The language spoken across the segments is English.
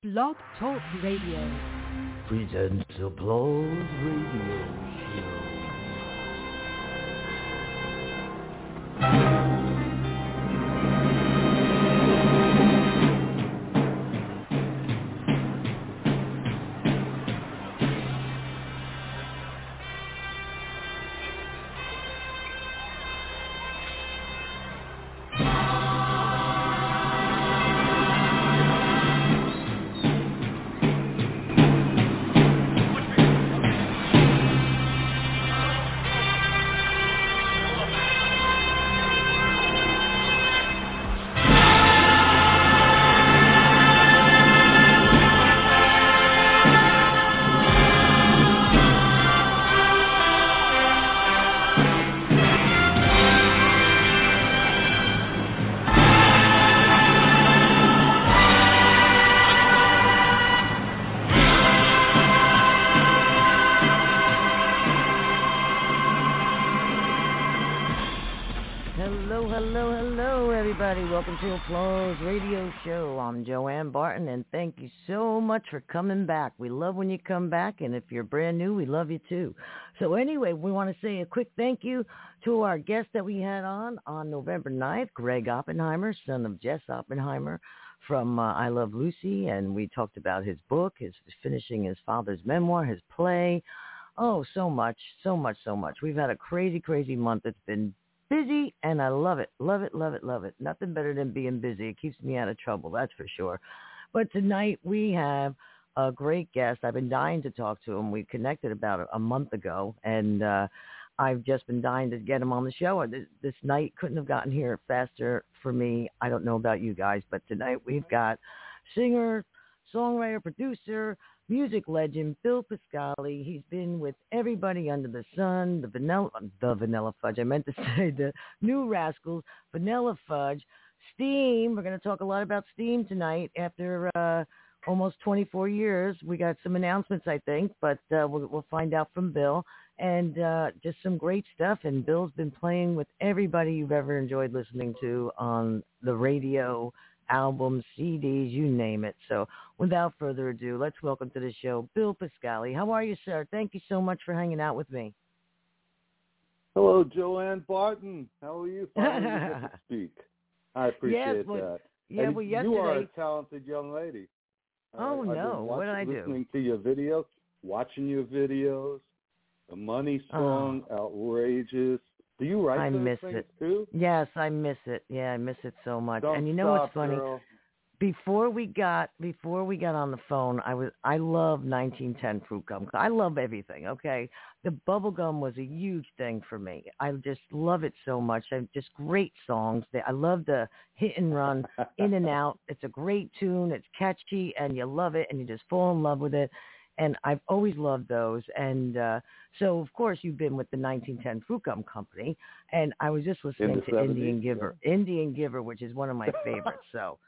Blog Talk Radio. Presents Applause Radio Welcome to Applause Radio Show. I'm Joanne Barton, and thank you so much for coming back. We love when you come back, and if you're brand new, we love you too. So anyway, we want to say a quick thank you to our guest that we had on November 9th, Greg Oppenheimer, son of Jess Oppenheimer from I Love Lucy, and we talked about his book, his finishing his father's memoir, his play. Oh, so much, so much, so much. We've had a crazy, crazy month. It's been busy, and I love it, love it, love it, love it. Nothing better than being busy. It keeps me out of trouble, that's for sure. But tonight we have a great guest. I've been dying to talk to him. We connected about a month ago, and I've just been dying to get him on the show. This night couldn't have gotten here faster for me. I don't know about you guys, but tonight we've got singer, songwriter, producer, music legend Bill Pascali. He's been with everybody under the sun, the Vanilla Fudge. I meant to say the New Rascals, Vanilla Fudge, Steam. We're going to talk a lot about Steam tonight after almost 24 years. We got some announcements, I think, but we'll find out from Bill. And just some great stuff. And Bill's been playing with everybody you've ever enjoyed listening to on the radio, albums, CDs, you name it. So without further ado, let's welcome to the show Bill Pascali. How are you, sir? Thank you so much for hanging out with me. Hello, Joanne Barton. How are you? Finally you get to speak. I appreciate that. Yeah, and well, yesterday... You are a talented young lady. Oh, no. What did I do? Listening to your videos, watching your videos, the Money song, outrageous. Do you write those things too? Yes, I miss it. Yeah, I miss it so much. Don't and you know what's funny? Girl. Before we got on the phone, I love 1910 Fruit Gum. I love everything. Okay, the bubble gum was a huge thing for me. I just love it so much. Just great songs. I love the hit and run, in and out. It's a great tune. It's catchy, and you love it, and you just fall in love with it. And I've always loved those. And so, of course, you've been with the 1910 Fruit Gum Company. And I was just listening to 70s, Indian Giver. Yeah. Indian Giver, which is one of my favorites. So,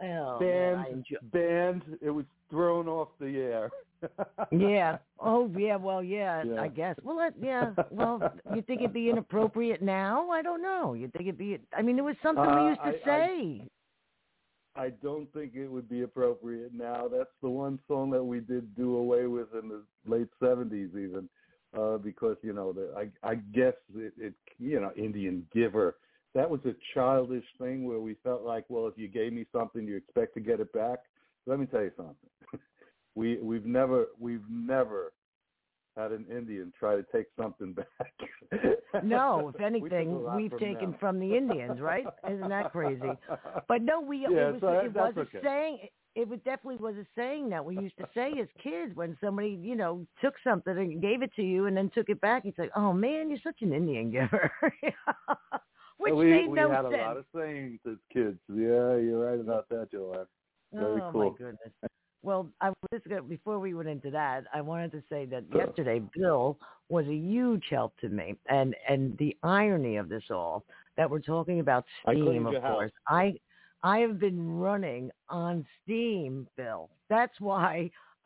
banned. It was thrown off the air. Yeah. Oh, yeah. Well, yeah. I guess. Well, Well, you think it'd be inappropriate now? I don't know. You think it'd be? I mean, it was something we used to say. I don't think it would be appropriate now. That's the one song that we did do away with in the late 70s even, because, I guess it Indian Giver, that was a childish thing where we felt like, well, if you gave me something, you expect to get it back. Let me tell you something. We've never had an Indian try to take something back. No, if anything, we've taken from the Indians, right? Isn't that crazy? But no, it was a saying. It definitely was a saying that we used to say as kids when somebody, took something and gave it to you and then took it back. It's like, oh man, you're such an Indian giver. Which made no sense. We had a lot of sayings as kids. Yeah, you're right about that, Joanne. Very cool. Oh my goodness. Well, before we went into that, I wanted to say that yesterday Bill was a huge help to me, and the irony of this all that we're talking about Steam, of course. I have been running on Steam, Bill. That's why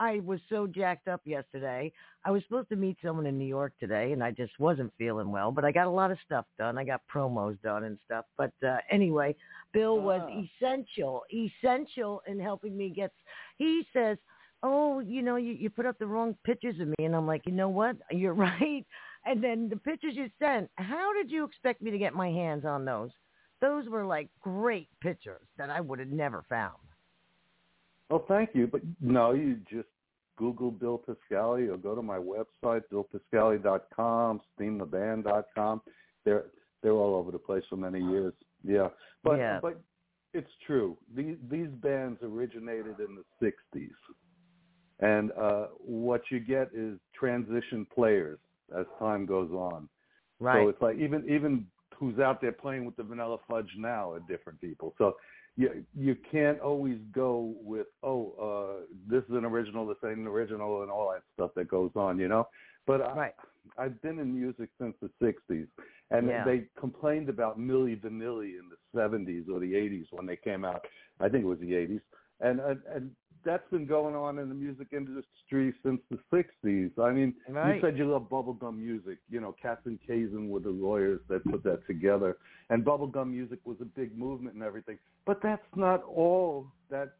I was so jacked up yesterday. I was supposed to meet someone in New York today, and I just wasn't feeling well. But I got a lot of stuff done. I got promos done and stuff. But anyway, Bill was essential in helping me get. He says, "Oh, you put up the wrong pictures of me," and I'm like, "You know what? You're right." And then the pictures you sent. How did you expect me to get my hands on those? Those were like great pictures that I would have never found. Oh, thank you. But no, you just Google Bill Piscali or go to my website, BillPiscali.com, SteamTheBand.com. They're all over the place for many years. Yeah. But it's true. These bands originated in the 60s. And what you get is transition players as time goes on. Right. So it's like even who's out there playing with the Vanilla Fudge now are different people. So you can't always go with, this is an original, this ain't an original, and all that stuff that goes on, But I've been in music since the 60s, and they complained about Milli Vanilli in the 70s or the 80s when they came out. I think it was the 80s. And that's been going on in the music industry since the 60s. I mean, you said you love bubblegum music. Katz and Kazin were the lawyers that put that together. And bubblegum music was a big movement and everything. But that's not all that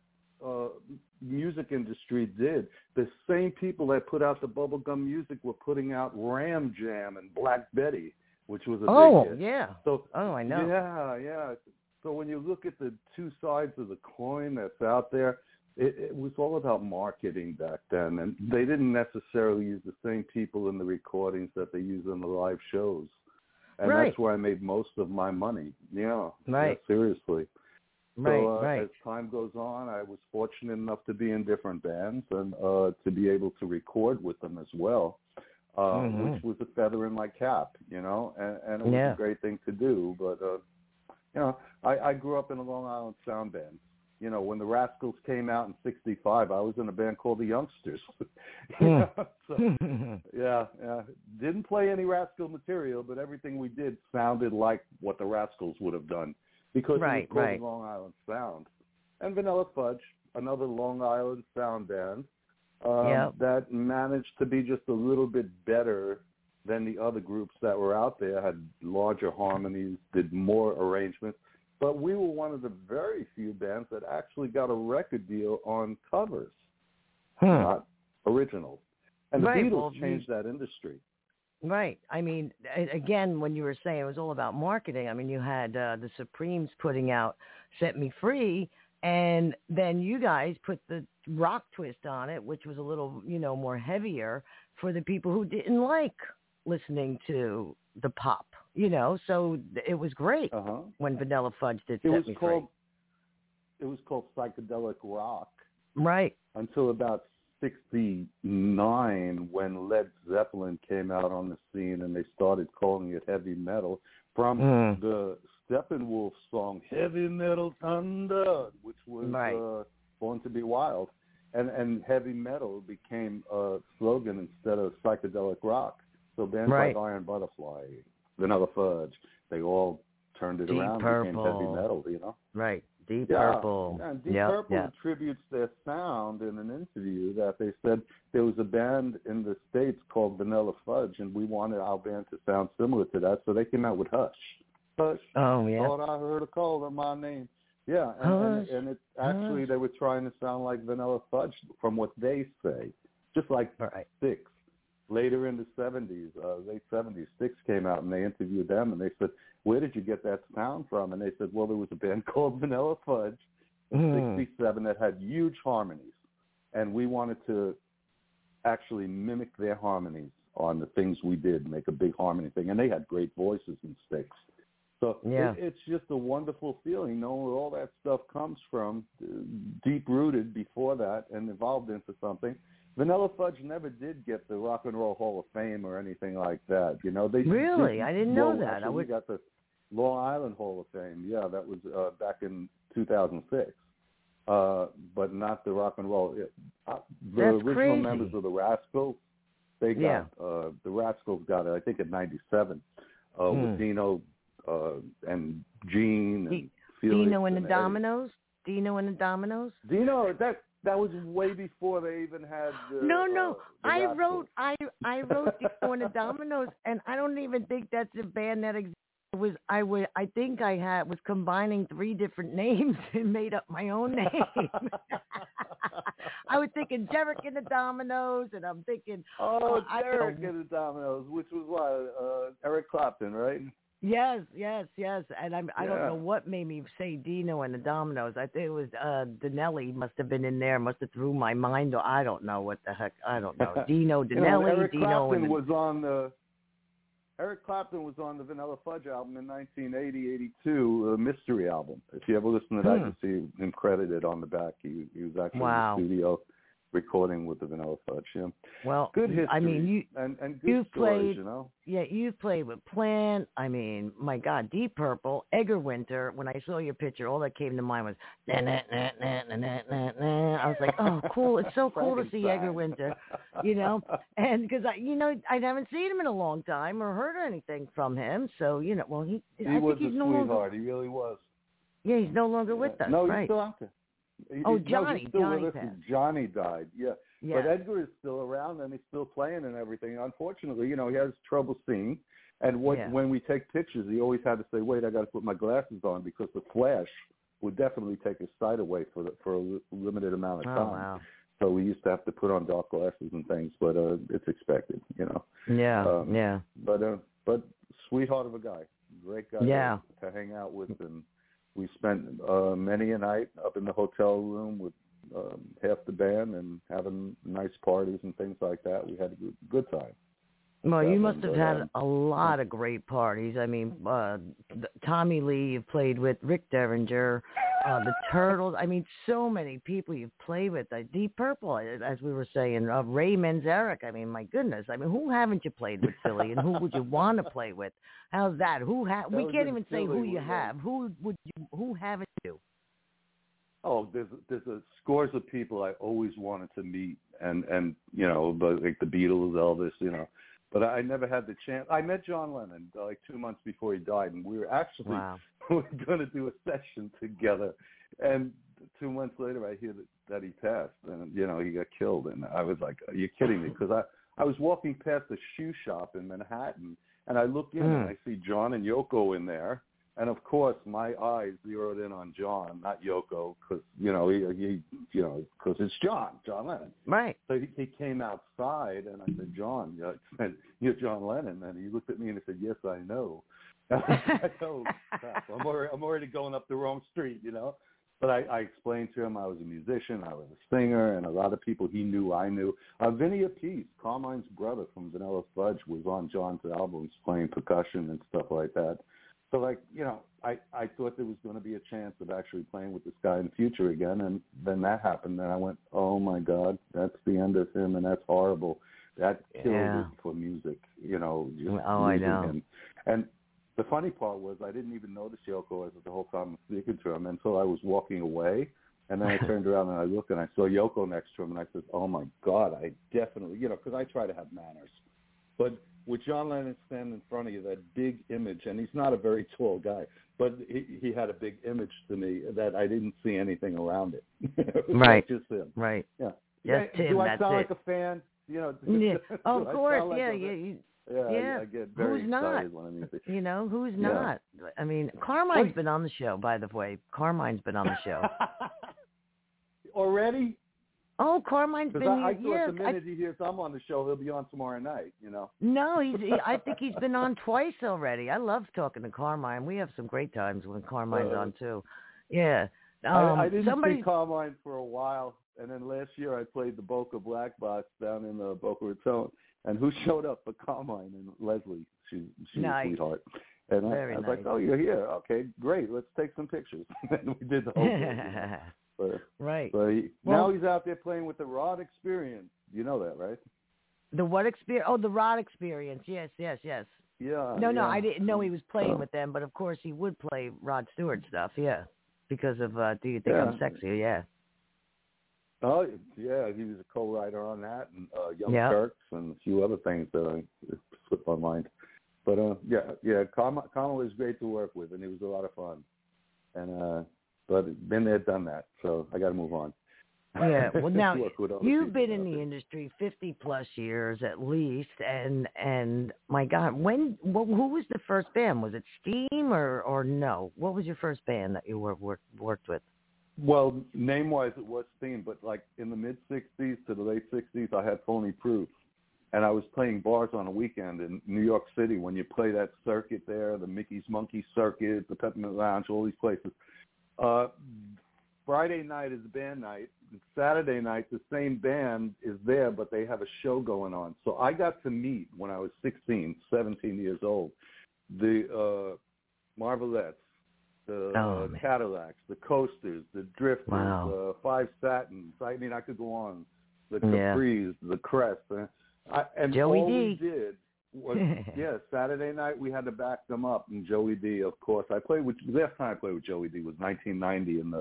music industry did. The same people that put out the bubblegum music were putting out Ram Jam and Black Betty, which was a big hit. Yeah. So, I know. Yeah. So when you look at the two sides of the coin that's out there, it was all about marketing back then, and they didn't necessarily use the same people in the recordings that they use in the live shows. And that's where I made most of my money. Yeah. Right. Yeah, seriously. So as time goes on, I was fortunate enough to be in different bands and to be able to record with them as well, which was a feather in my cap, and it was a great thing to do. But, I grew up in a Long Island sound band. When the Rascals came out in '65, I was in a band called the Youngsters. Didn't play any Rascal material, but everything we did sounded like what the Rascals would have done because it was called the Long Island Sound. And Vanilla Fudge, another Long Island sound band that managed to be just a little bit better than the other groups that were out there, had larger harmonies, did more arrangements. But we were one of the very few bands that actually got a record deal on covers, not originals. And the Beatles changed that industry. Right. I mean, again, when you were saying it was all about marketing, I mean, you had the Supremes putting out Set Me Free, and then you guys put the rock twist on it, which was a little, more heavier for the people who didn't like listening to the pop. So it was great when Vanilla Fudge did Set Me Free. It was called psychedelic rock. Right. Until about 1969 when Led Zeppelin came out on the scene and they started calling it heavy metal from the Steppenwolf song Heavy Metal Thunder, which was Born to Be Wild. And heavy metal became a slogan instead of psychedelic rock. So bands like Iron Butterfly, Vanilla Fudge, they all turned it around and became heavy metal, Right. Deep Purple. Yeah, and Deep Purple attributes their sound in an interview that they said there was a band in the States called Vanilla Fudge, and we wanted our band to sound similar to that, so they came out with Hush. Hush. Oh, yeah. Thought I heard a call in my name. Yeah, and it actually they were trying to sound like Vanilla Fudge from what they say, just like Styx. Later in the 70s, late 70s, Styx came out and they interviewed them and they said, where did you get that sound from? And they said, well, there was a band called Vanilla Fudge in 67 that had huge harmonies. And we wanted to actually mimic their harmonies on the things we did, make a big harmony thing. And they had great voices in Styx. So it's just a wonderful feeling knowing where all that stuff comes from, deep-rooted before that and evolved into something. Vanilla Fudge never did get the Rock and Roll Hall of Fame or anything like that. Really? I didn't know that. We got the Long Island Hall of Fame. Yeah, that was back in 2006. But not the Rock and Roll. The original members of the Rascals, they got the Rascals got it. I think in '97 with Dino and Gene and Felix Dino and the Dominoes. Dino and the Dominoes. Dino, That was way before they even had the No. the I rap wrote group. I wrote Before the Dominoes, and I don't even think that's a band that exists. I think I was combining 3 different names and made up my own name. I was thinking Derek and the Dominoes, and I'm thinking Derek and the Dominoes, which was what Eric Clapton, right? Yes, and I don't know what made me say Dino and the Dominoes. I think it was Danelli must have been in there, must have threw my mind, or I don't know what the heck. I don't know. Dino, Danelli, Eric Dino, Clapton was on the. Eric Clapton was on the Vanilla Fudge album in 1980-82, a Mystery album. If you ever listen to that, you'll see him credited on the back. He was actually in the studio recording with the Vanilla Fudge. Yeah. Well, good history. I mean, and good you've stories, played, you know. Yeah, you've played with Plant. I mean, my God, Deep Purple, Edgar Winter. When I saw your picture, all that came to mind was na na na na na na na na. I was like, oh, cool! It's so cool to see Edgar Winter, you know. And because I haven't seen him in a long time or heard anything from him. So well, he I was think he's a no sweetheart. longer. He really was. Yeah, he's no longer with us. No, right? he's still out there. Johnny. He's still Johnny with us. passed. Johnny died. Yeah. Yeah. But Edgar is still around and he's still playing and everything. Unfortunately, he has trouble seeing. And when we take pictures, he always had to say, "Wait, I got to put my glasses on because the flash would definitely take his sight away for a limited amount of time." Oh, wow. So we used to have to put on dark glasses and things, but it's expected, Yeah, yeah. But sweetheart of a guy, great guy to hang out with, and we spent many a night up in the hotel room with half the band and having nice parties and things like that. We had a good time. Well, you must have had a lot of great parties. I mean, Tommy Lee you've played with, Rick Derringer, the Turtles. I mean, so many people you've played with. Deep Purple, as we were saying, Ray Manzarek. I mean, my goodness. I mean, who haven't you played with, Philly? And who would you want to play with? How's that? We can't even say who you have. Who haven't you? Oh, there's a scores of people I always wanted to meet, and but like the Beatles, Elvis, But I never had the chance. I met John Lennon like 2 months before he died, and we were actually going to do a session together. And 2 months later, I hear that he passed, and he got killed. And I was like, "Are you kidding me?" Because I was walking past a shoe shop in Manhattan, and I look in and I see John and Yoko in there. And of course, my eyes zeroed in on John, not Yoko, because because it's John Lennon. Right. So he came outside, and I said, "John, you're John Lennon." And he looked at me and he said, "Yes, I know." And I was like, "Oh crap! I'm already going up the wrong street, But I explained to him I was a musician, I was a singer, and a lot of people he knew I knew. Vinny Appice, Carmine's brother from Vanilla Fudge, was on John's albums playing percussion and stuff like that. So, I thought there was going to be a chance of actually playing with this guy in the future again, and then that happened, and I went, oh, my God, that's the end of him, and that's horrible. That killed it for music, just I know. him. And the funny part was I didn't even notice Yoko as the whole time I'm speaking to him until I was walking away, and then I turned around and I looked, and I saw Yoko next to him, and I said, oh, my God, I definitely, because I try to have manners. But with John Lennon standing in front of you, that big image, and he's not a very tall guy, but he had a big image to me that I didn't see anything around it. Right. Just him. Right. Yeah. Just him. Do I that's sound it. like a fan? Yeah. Of course. Like I get very excited when I meet people. Who's not? I mean, Carmine's been on the show, by the way. Carmine's been on the show. Already? Oh, Carmine's been I here. thought the minute he hears I'm on the show, he'll be on tomorrow night, No, I think he's been on twice already. I love talking to Carmine. We have some great times when Carmine's on, too. Yeah. I didn't see Carmine for a while, and then last year I played the Boca Black Box down in the Boca Raton, and who showed up but Carmine and Leslie. She's a sweetheart. And I was like, oh, you're here. Okay, great. Let's take some pictures. And we did the whole thing. Right. But now he's out there playing with the Rod Experience. You know that, right? The what experience? Oh, the Rod Experience. Yes. Yeah. No, I didn't know he was playing with them, but of course he would play Rod Stewart stuff, because of Do You Think I'm Sexy, yeah. Oh, yeah, he was a co-writer on that, and Young Turks and a few other things that I slipped my mind. But, Carmine was great to work with, and he was a lot of fun. And but been there, done that, so I got to move on. Yeah. Well, now work with other you've people been in out the there. industry 50 plus years at least, and my God, who was the first band? Was it Steam or no? What was your first band that you worked with? Well, name-wise, it was Steam, but like in the mid-'60s to the late '60s, I had Phony Proof. And I was playing bars on a weekend in New York City when you play that circuit there, the Mickey's Monkey Circuit, the Peppermint Lounge, all these places. Friday night is band night. Saturday night, the same band is there, but they have a show going on. So I got to meet, when I was 16, 17 years old, the Marvelettes, the Cadillacs, the Coasters, the Drifters, Five Satins. I mean, I could go on. The Capris, the Crest. And Joey all D. we did was, Saturday night we had to back them up. And Joey D, of course. The last time I played with Joey D was 1990 in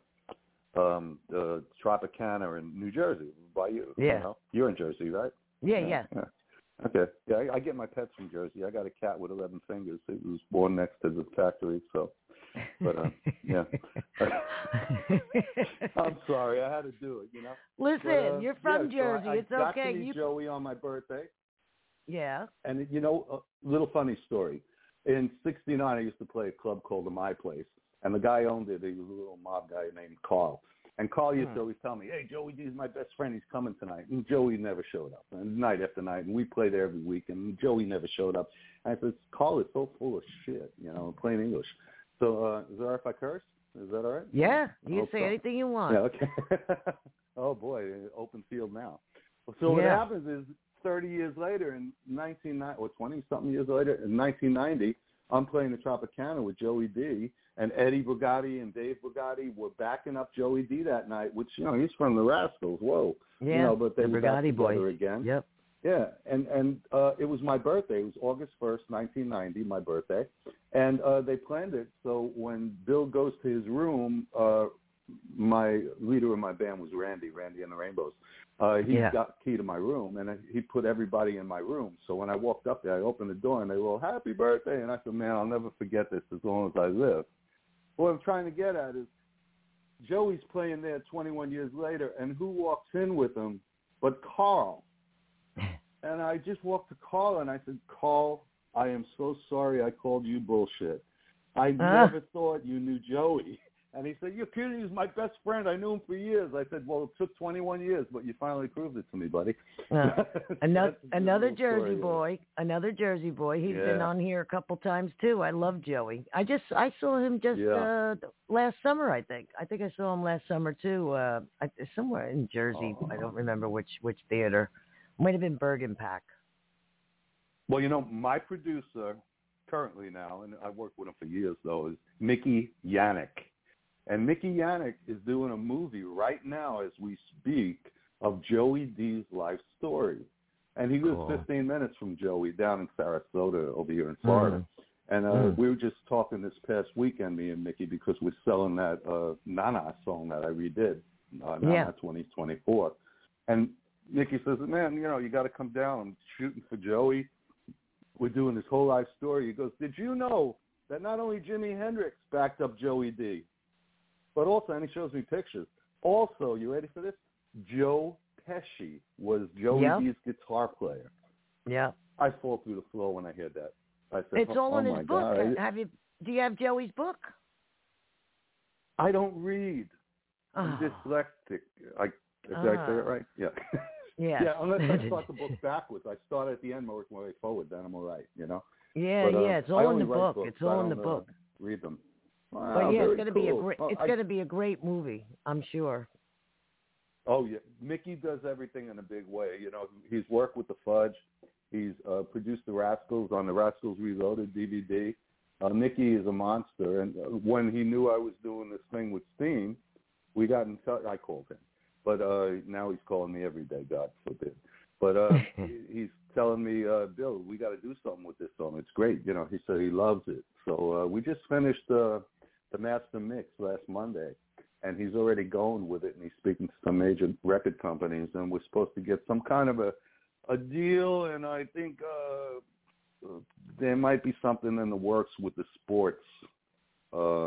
the Tropicana in New Jersey by you. Yeah. You know? You're in Jersey, right? Yeah. Okay. Yeah, I get my pets from Jersey. I got a cat with 11 fingers. It was born next to the factory, so. But, yeah. I'm sorry. I had to do it, you know. Listen, you're from Jersey. So I it's got okay. to meet Joey on my birthday. Yeah. And, you know, a little funny story. In '69, I used to play a club called the My Place. And the guy owned it. He was a little mob guy named Carl. And Carl used to always tell me, hey, Joey D's my best friend. He's coming tonight. And Joey never showed up. And night after night. And we played there every week. And Joey never showed up. And I said, Carl is so full of shit, you know, plain English. So is it all right if I curse? Is that all right? Yeah. You can say anything you want. Yeah, okay. Oh, boy. Open field now. So what happens is 30 years later, in 20-something years later, in 1990, I'm playing the Tropicana with Joey D. And Eddie Brigatti and Dave Brigatti were backing up Joey D that night, which, you know, he's from the Rascals. Whoa. Yeah, you know, but they the were back Brigatti together boys. again. Yep. Yeah, and it was my birthday. It was August 1st, 1990, my birthday. And they planned it so when Bill goes to his room, my leader of my band was Randy and the Rainbows. He got key to my room, and he put everybody in my room. So when I walked up there, I opened the door, and they were all, happy birthday. And I said, man, I'll never forget this as long as I live. What I'm trying to get at is Joey's playing there 21 years later, and who walks in with him but Carl? And I just walked to Carl, and I said, Carl, I am so sorry I called you bullshit. I never thought you knew Joey. And he said, you're kidding. He's my best friend. I knew him for years. I said, well, it took 21 years, but you finally proved it to me, buddy. Another Jersey boy. Another Jersey boy. He's been on here a couple times, too. I love Joey. I saw him just last summer, I think. I think I saw him last summer, too, somewhere in Jersey. I don't remember which theater. Might have been Bergen Pack. Well, you know, my producer currently now, and I've worked with him for years, though, is Mickey Yannick. And Mickey Yannick is doing a movie right now as we speak of Joey D's life story. And he lives 15 minutes from Joey down in Sarasota over here in Florida. And we were just talking this past weekend, me and Mickey, because we're selling that Nana song that I redid, Nana 2024. And Mickey says, man, you know, you got to come down. I'm shooting for Joey. We're doing this whole life story. He goes, did you know that not only Jimi Hendrix backed up Joey D, but also, and he shows me pictures, also, you ready for this? Joe Pesci was Joey D's guitar player. Yeah. I fall through the floor when I hear that. I said, it's all in his book. God. Do you have Joey's book? I don't read. I'm dyslexic. Did I say it right? Yeah. Yeah, unless I start the book backwards. I start at the end, work my way forward, then I'm all right, you know? Yeah, it's all in the book. It's all in the book. Read them. Wow, but yeah, it's going to be a great movie, I'm sure. Oh yeah, Mickey does everything in a big way. You know, he's worked with the Fudge. He's produced the Rascals on the Rascals Reloaded DVD. Mickey is a monster, and when he knew I was doing this thing with Steam, we got in touch. I called him, but now he's calling me every day. God forbid. But he's telling me, Bill, we got to do something with this song. It's great. You know, he said he loves it. So we just finished the master mix last Monday, and he's already going with it, and he's speaking to some major record companies, and we're supposed to get some kind of a deal, and I think there might be something in the works with the sports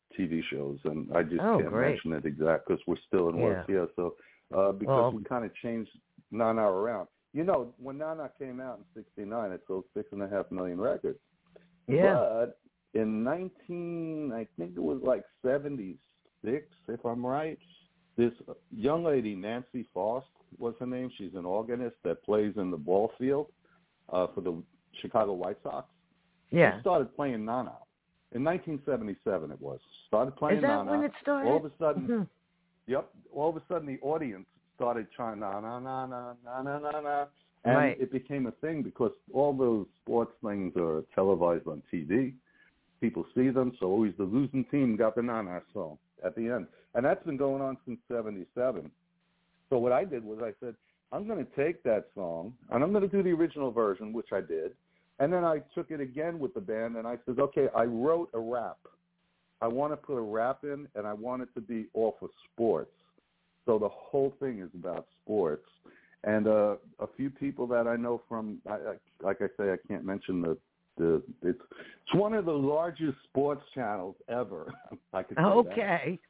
TV shows, and I just Oh, can't great. mention it exact because we're still in work here. So because we kind of changed Nana around. You know, when Nana came out in '69, it sold 6.5 million records. Yeah. But in I think it was like 76, if I'm right, this young lady, Nancy Faust was her name. She's an organist that plays in the ball field for the Chicago White Sox. Yeah. She started playing Nana. In 1977 it was. Started playing Nana. Is that when it started? All of a sudden, all of a sudden the audience started trying na na na na na na na na, and it became a thing because all those sports things are televised on TV. People see them, so always the losing team got the Nana song at the end, and that's been going on since '77. So what I did was I said, I'm going to take that song and I'm going to do the original version, which I did, and then I took it again with the band and I said, okay, I wrote a rap. I want to put a rap in, and I want it to be off of sports. So the whole thing is about sports. And a few people that I know from, like I say, I can't mention it's one of the largest sports channels ever. I could say okay.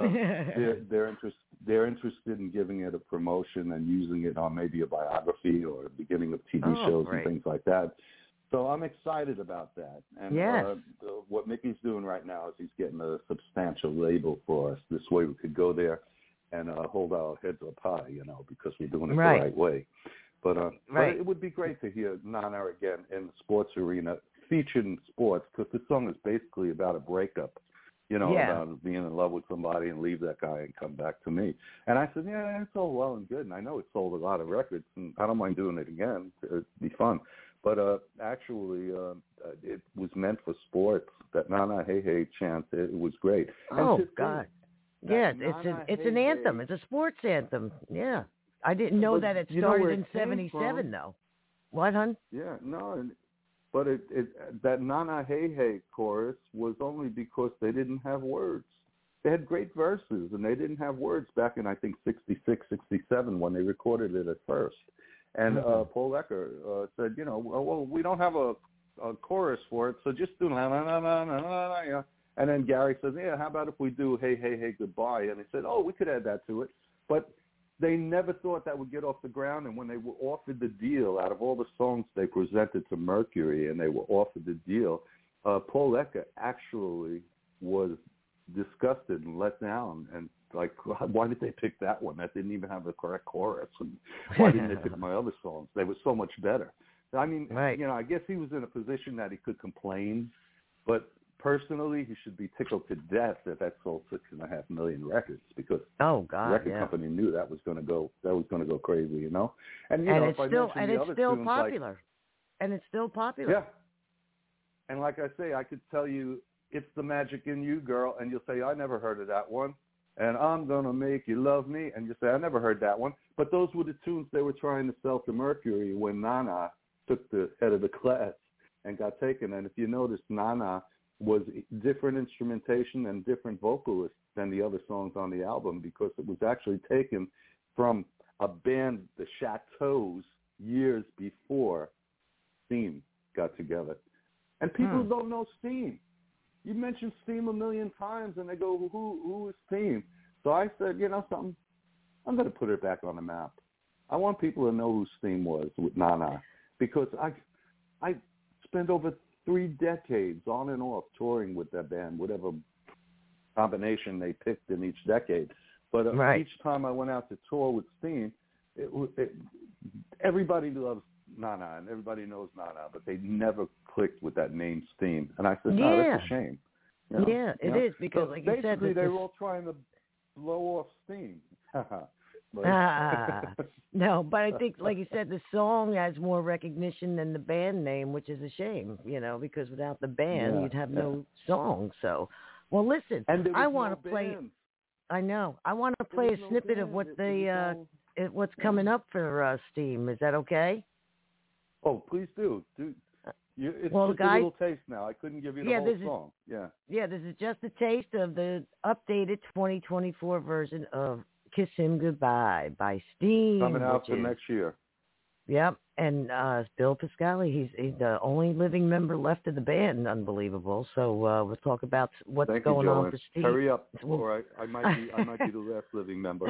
That. They're interested in giving it a promotion and using it on maybe a biography or the beginning of TV shows and things like that. So I'm excited about that. And what Mickey's doing right now is he's getting a substantial label for us. This way we could go there and hold our heads up high, because we're doing it the right way. But it would be great to hear Nana again in the sports arena, featured in sports, because the song is basically about a breakup, about being in love with somebody and leave that guy and come back to me. And I said, yeah, it's all well and good, and I know it sold a lot of records, and I don't mind doing it again. It'd be fun. But actually, it was meant for sports. That Nana Hey Hey chant, it was great. Oh, God. Yeah, it's an anthem. It's a sports anthem. Yeah. I didn't know that it started in '77, though. What, hon? Yeah, no. But that Nana Hey Hey chorus was only because they didn't have words. They had great verses, and they didn't have words back in, I think, '66, '67 when they recorded it at first. And Paul Ecker said, well, we don't have a chorus for it, so just do la la la la la la la. And then Gary says, yeah, how about if we do Hey Hey Hey Goodbye? And they said, oh, we could add that to it. But they never thought that would get off the ground. And when they were offered the deal, out of all the songs they presented to Mercury, and they were offered the deal, Paul Ecker actually was disgusted and let down, and like, why did they pick that one? That didn't even have the correct chorus. And why didn't they pick my other songs? They were so much better. I mean, I guess he was in a position that he could complain, but personally, he should be tickled to death that sold 6.5 million records, because the record company knew that was going to go crazy, And it's still popular. And it's still popular. Yeah. And like I say, I could tell you, It's the Magic in You, Girl, and you'll say, I never heard of that one. And I'm going to make you love me. And you say, I never heard that one. But those were the tunes they were trying to sell to Mercury when Nana took the head of the class and got taken. And if you notice, Nana was different instrumentation and different vocalists than the other songs on the album, because it was actually taken from a band, the Chateaus, years before Steam got together. And people don't know Steam. You mentioned Steam a million times, and they go, who is Steam? So I said, something, I'm going to put it back on the map. I want people to know who Steam was with Nana, because I spent over 3 decades on and off touring with that band, whatever combination they picked in each decade. But each time I went out to tour with Steam, everybody loves Nana, and everybody knows Nana, but they never clicked with that name Steam. And I said, no, that's a shame. It is, because like you said, basically they were all trying to blow off Steam. No, but I think, like you said, the song has more recognition than the band name, which is a shame, because without the band, you'd have no song. So, well, listen, I want to play. I know. I want to play a snippet of what what's coming up for Steam. Is that okay? Oh, please do. It's just a little taste now. I couldn't give you the whole song. Yeah, this is just a taste of the updated 2024 version of Kiss Him Goodbye by Steam. Coming out for next year. Yep. And Bill Piscali, he's the only living member left of the band. Unbelievable. So we'll talk about what's going on for Steve. Hurry up, or I might be the last living member.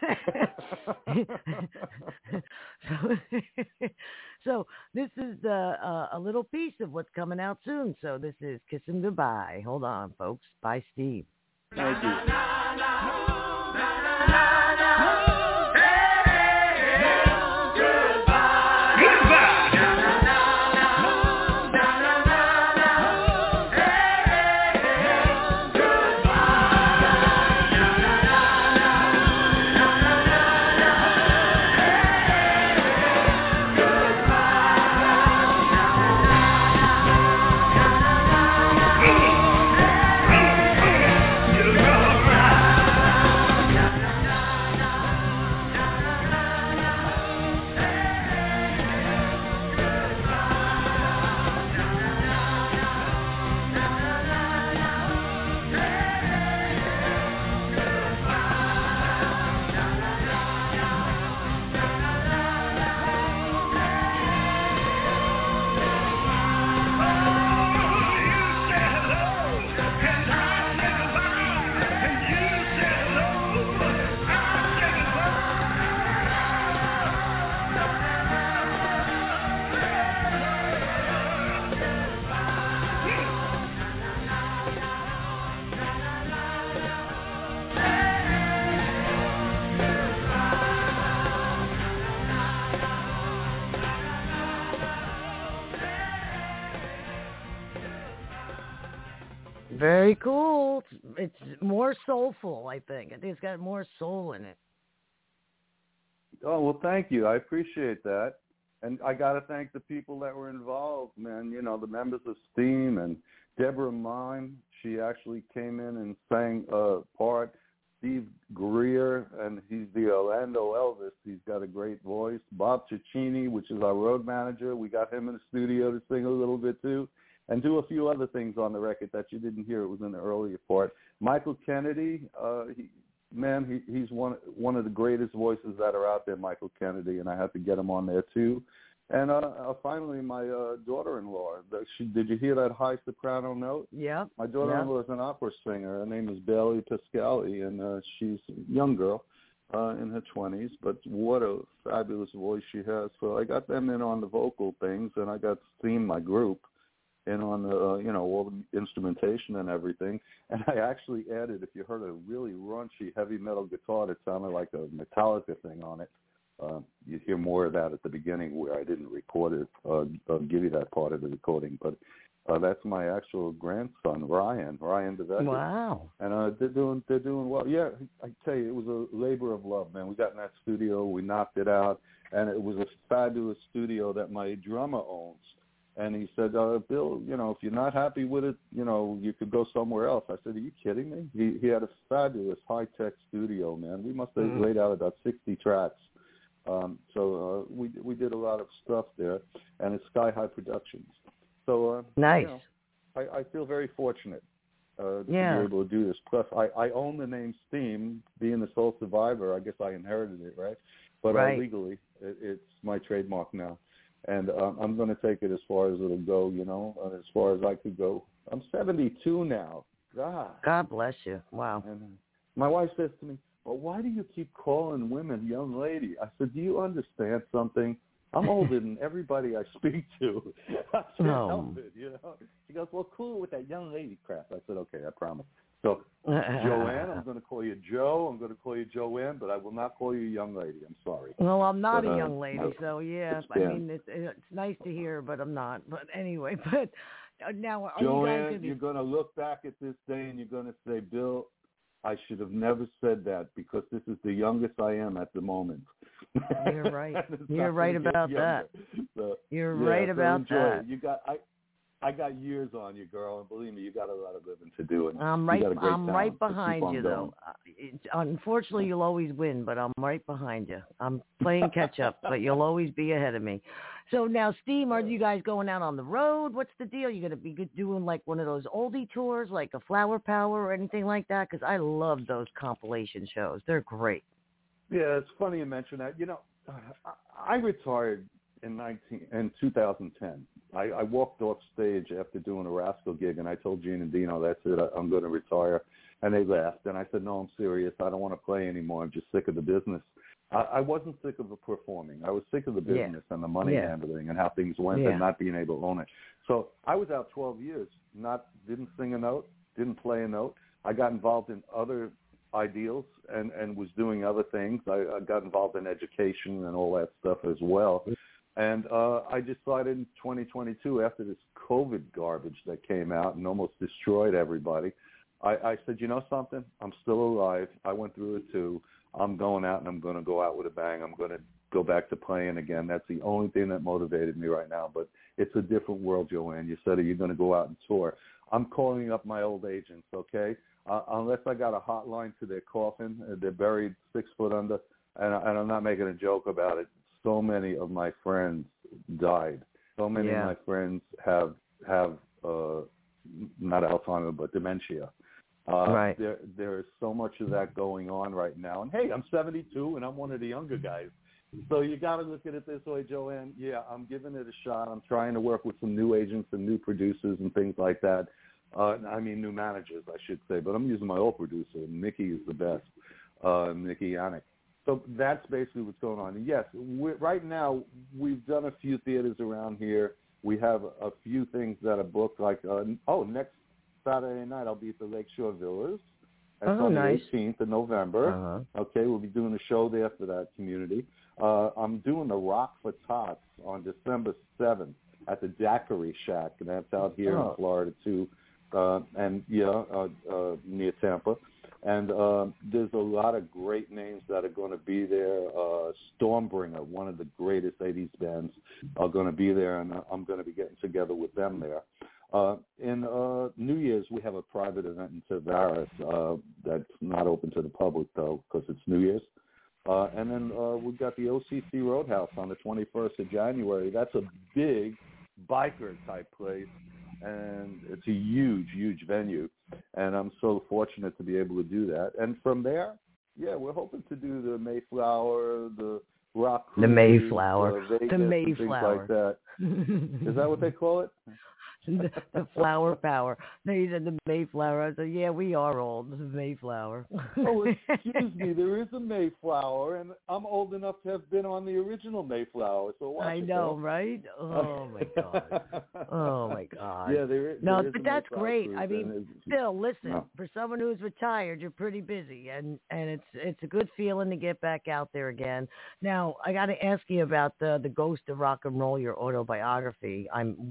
So this is a little piece of what's coming out soon. So this is Kiss 'Em Goodbye. Hold on, folks. Bye, Steve. Thank you. Very cool. It's more soulful, I think. I think it's got more soul in it. Oh, well, thank you. I appreciate that. And I got to thank the people that were involved, man. You know, the members of Steam and Deborah Mime. She actually came in and sang a part. Steve Greer, and he's the Orlando Elvis. He's got a great voice. Bob Cicchini, which is our road manager. We got him in the studio to sing a little bit, too, and do a few other things on the record that you didn't hear. It was in the earlier part. Michael Kennedy, he's one of the greatest voices that are out there, Michael Kennedy, and I had to get him on there, too. And finally, my daughter-in-law. Did you hear that high soprano note? Yeah. My daughter-in-law is an opera singer. Her name is Bailey Piscali, and she's a young girl in her 20s. But what a fabulous voice she has. So I got them in on the vocal things, and I got Steam, my group, in on the all the instrumentation and everything. And I actually added, if you heard a really raunchy heavy metal guitar that sounded like a Metallica thing on it. You'd hear more of that at the beginning where I didn't record it, give you that part of the recording. But that's my actual grandson, Ryan DeVecchio. Wow. And they're doing well. Yeah, I tell you, it was a labor of love, man. We got in that studio, we knocked it out, and it was a fabulous studio that my drummer owns. And he said, Bill, if you're not happy with it, you could go somewhere else. I said, are you kidding me? He had a fabulous high-tech studio, man. We must have laid out about 60 tracks. So we did a lot of stuff there, and it's Sky High Productions. So nice. I feel very fortunate to be Yeah. able to do this. Plus, I own the name Steam. Being the sole survivor, I guess I inherited it, right? But Right. Legally, it's my trademark now. And I'm going to take it as far as it'll go, as far as I could go. I'm 72 now. God bless you. Wow. And my wife says to me, well, why do you keep calling women young lady? I said, do you understand something? I'm older than everybody I speak to. I can't help it, She goes, well, cool with that young lady crap. I said, okay, I promise. So, Joanne, I'm going to call you Joe. I'm going to call you Joanne, but I will not call you young lady. I'm sorry. Well, I'm not a young lady, so yeah. I mean, it's nice to hear, but I'm not. But anyway, now, are Joanne, you're going to look back at this day and you're going to say, Bill, I should have never said that because this is the youngest I am at the moment. You're right. You're right about that. So, you're right about enjoy that. It. I got years on you, girl, and believe me, you got a lot of living to do. And I'm right behind you, though. Unfortunately, you'll always win, but I'm right behind you. I'm playing catch up, but you'll always be ahead of me. So now, Steam, are you guys going out on the road? What's the deal? You going to be doing like one of those oldie tours, like a Flower Power or anything like that? Because I love those compilation shows. They're great. Yeah, it's funny you mention that. I retired in 2010. I walked off stage after doing a Rascal gig, and I told Gene and Dino, that's it, I'm going to retire. And they laughed. And I said, no, I'm serious. I don't want to play anymore. I'm just sick of the business. I wasn't sick of performing. I was sick of the business and the money handling and how things went and not being able to own it. So I was out 12 years, didn't sing a note, didn't play a note. I got involved in other ideals and was doing other things. I got involved in education and all that stuff as well. And I decided in 2022, after this COVID garbage that came out and almost destroyed everybody, I said, you know something? I'm still alive. I went through it too. I'm going out and I'm going to go out with a bang. I'm going to go back to playing again. That's the only thing that motivated me right now. But it's a different world, Joanne. You said, are you going to go out and tour? I'm calling up my old agents, okay? Unless I got a hotline to their coffin, they're buried 6 foot under, and I'm not making a joke about it. So many of my friends died. So many of my friends have not Alzheimer's, but dementia. Right. There is so much of that going on right now. And, hey, I'm 72, and I'm one of the younger guys. So you got to look at it this way, Joanne. Yeah, I'm giving it a shot. I'm trying to work with some new agents and new producers and things like that. New managers, I should say. But I'm using my old producer. Mickey is the best, Mickey Yannick. So that's basically what's going on. And yes, right now we've done a few theaters around here. We have a few things that are booked. Like, next Saturday night I'll be at the Lakeshore Villas. That's on the 18th of November. Okay, we'll be doing a show there for that community. I'm doing the Rock for Tots on December 7th at the Daiquiri Shack, and that's out here in Florida too, near Tampa. And there's a lot of great names that are going to be there. Stormbringer, one of the greatest 80s bands, are going to be there, and I'm going to be getting together with them there. In New Year's, we have a private event in Tavares that's not open to the public, though, because it's New Year's. And then we've got the OCC Roadhouse on the 21st of January. That's a big biker-type place, and it's a huge, huge venue. And I'm so fortunate to be able to do that. And from there, we're hoping to do the Mayflower, the Rock Cruise, the Mayflower, Vegas, the Mayflower, things like that. Is that what they call it? the flower power. They said the Mayflower. I said, yeah, we are old. The Mayflower. Oh, excuse me. There is a Mayflower, and I'm old enough to have been on the original Mayflower. So watch I know, right? Oh my God. Oh my God. Yeah, there is. No, there but is that's Mayflower great. cruise, I mean, still, listen. No. For someone who's retired, you're pretty busy, and it's a good feeling to get back out there again. Now, I got to ask you about the Ghost of Rock and Roll, your autobiography.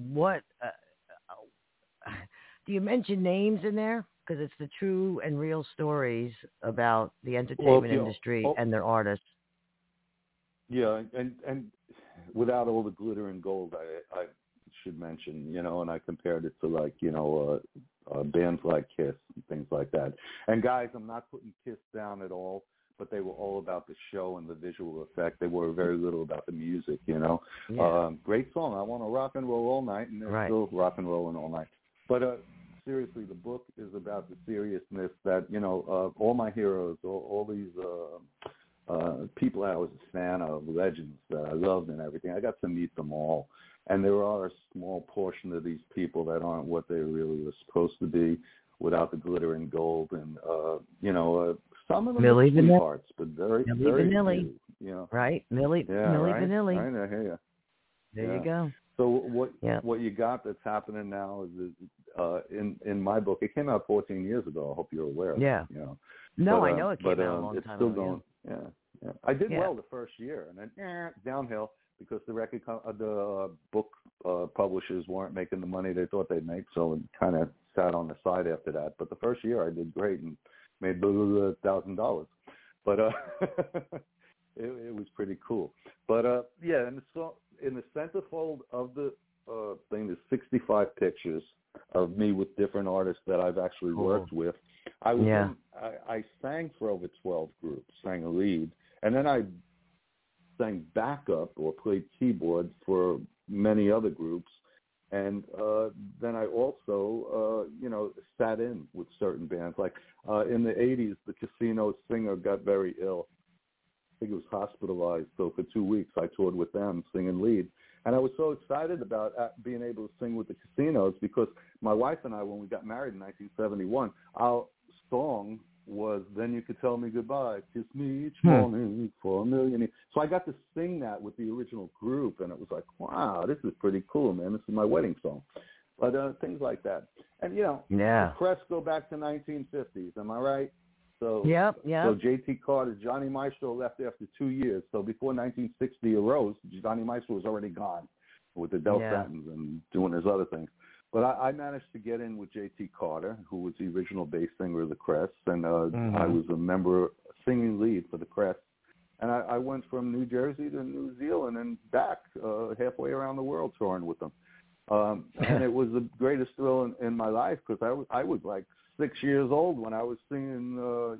Do you mention names in there? Because it's the true and real stories about the entertainment industry and their artists. Yeah, and without all the glitter and gold, I should mention, and I compared it to bands like Kiss and things like that. And guys, I'm not putting Kiss down at all, but they were all about the show and the visual effect. They were very little about the music, Yeah. Great song. I want to rock and roll all night, and they're still rock and rolling all night. But seriously, the book is about the seriousness that, all my heroes, all these people I was a fan of, legends that I loved and everything, I got to meet them all. And there are a small portion of these people that aren't what they really were supposed to be without the glitter and gold. And, some of them are sweethearts, but very few, Right, Milli Vanilli. Right, I hear you. There you go. So what you got that's happening now is in my book. It came out 14 years ago. I hope you're aware. Yeah. No, I know it came out a long time ago. It's still going. Yeah. I did well the first year, and then downhill because the book publishers weren't making the money they thought they'd make, so it kind of sat on the side after that. But the first year I did great and made $1,000. But it was pretty cool. But and so in the centerfold of the thing, there's 65 pictures of me with different artists that I've actually worked with. I sang for over 12 groups, sang a lead, and then I sang backup or played keyboard for many other groups. And then I also, sat in with certain bands. Like in the 80s, the Casino singer got very ill. I think he was hospitalized. So for 2 weeks, I toured with them, singing lead. And I was so excited about being able to sing with the Casinos because my wife and I, when we got married in 1971, our song was "Then You Could Tell Me Goodbye, Kiss Me Each Morning for a Million Years." So I got to sing that with the original group, and it was like, wow, this is pretty cool, man. This is my wedding song. But things like that. And, the Crest go back to 1950s, am I right? So, Yep. So J.T. Carter, Johnny Maestro left after 2 years. So before 1960 arose, Johnny Maestro was already gone with the Del Santons and doing his other things. But I managed to get in with J.T. Carter, who was the original bass singer of the Crest, and I was a member, singing lead for the Crest. And I went from New Jersey to New Zealand and back halfway around the world touring with them. And it was the greatest thrill in my life because I was like 6 years old when I was singing,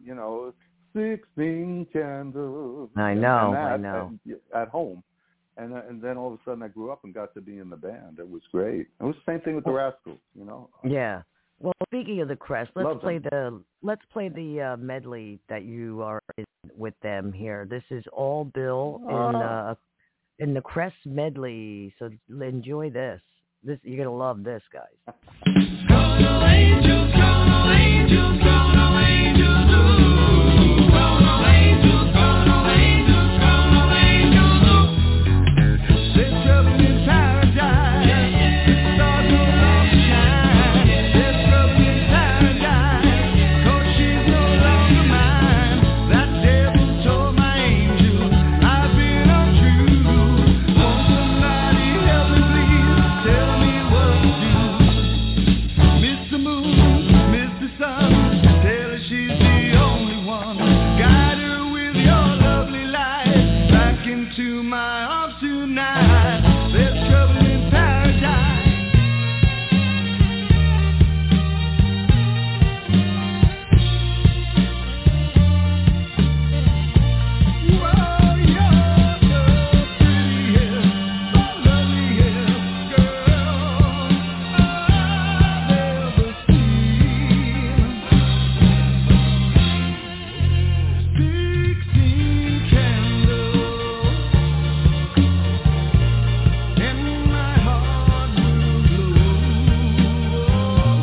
16 Candles. I know. At home. And then all of a sudden I grew up and got to be in the band. It was great. It was the same thing with the Rascals, Yeah. Well, speaking of the Crest, let's play the medley that you are in with them here. This is all Bill in the Crest medley. So enjoy this. You're gonna love this, guys. Gonna angels, gonna angels, gonna angels, ooh. Gonna angels, gonna angels, gonna angels, ooh. There's trouble in paradise, stars no longer shine. There's trouble in paradise, 'cause she's no longer mine. That devil told my angel I've been untrue. Won't somebody help me, please? Tell me what to do. Mr. Moon, Mr. Sun, tell her she's the only one. Guide her with your lovely light back into my arms tonight. There's trouble in paradise. Whoa, you're so pretty here, so lovely here, girl. I've ever seen 16 candles, and my heart will glow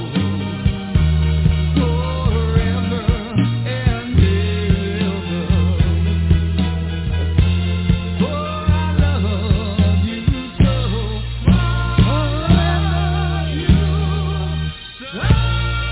forever and ever. For I love you so. I love you so.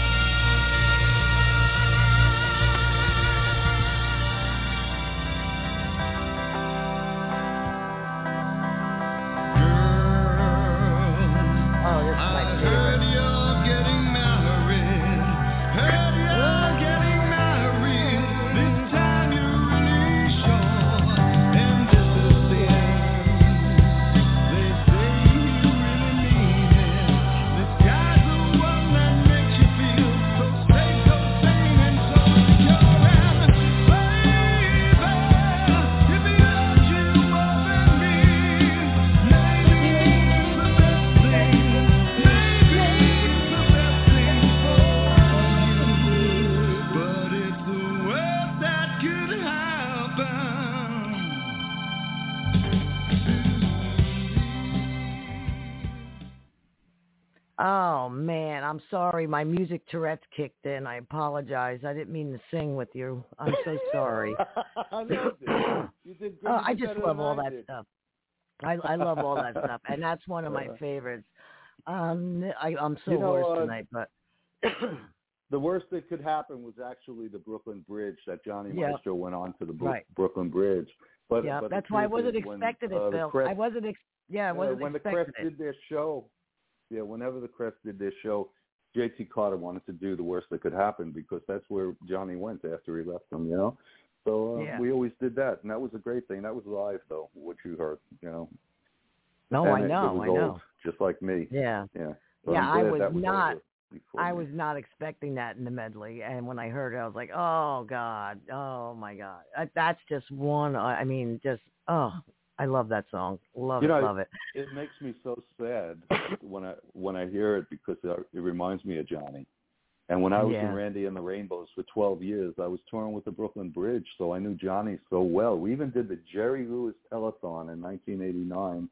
Oh, this is my favorite. Heard you're getting married. Heard you're getting married. This time you're really sure. And this is the end. They say you really mean it. This guy's the one that makes you feel so safe, so sane, and so secure. And baby, if he loves you more than me, maybe it's the best thing. Maybe it's the best thing for you. But it's the worst that could happen. Oh man, I'm sorry. My music Tourette's kicked in. I apologize. I didn't mean to sing with you. I'm so sorry. I loved it. You did good. I just love all that stuff. I love all that stuff, and that's one of my favorites. I'm so hoarse tonight, but The worst that could happen was actually the Brooklyn Bridge that Johnny Yeah. Maestro went on to the Right. Brooklyn Bridge. But yeah, but the that's why I truth wasn't is when, expecting it, the Bill. Crest- I wasn't when the Crest expecting it. did their show, whenever the Crest did their show, J.T. Carter wanted to do the worst that could happen because that's where Johnny went after he left them, So we always did that, and that was a great thing. That was live, though, what you heard, No, And I it know, was I know. old, just like me. Yeah. Yeah. Yeah, I'm I glad was that not- over before I me. was not expecting that in the medley, and when I heard it, I was like, "Oh God, oh my God!" That's just one. I mean, just I love that song. Love it. It makes me so sad when I hear it because it reminds me of Johnny. And when I was in Randy and the Rainbows for 12 years, I was touring with the Brooklyn Bridge, so I knew Johnny so well. We even did the Jerry Lewis Telethon in 1989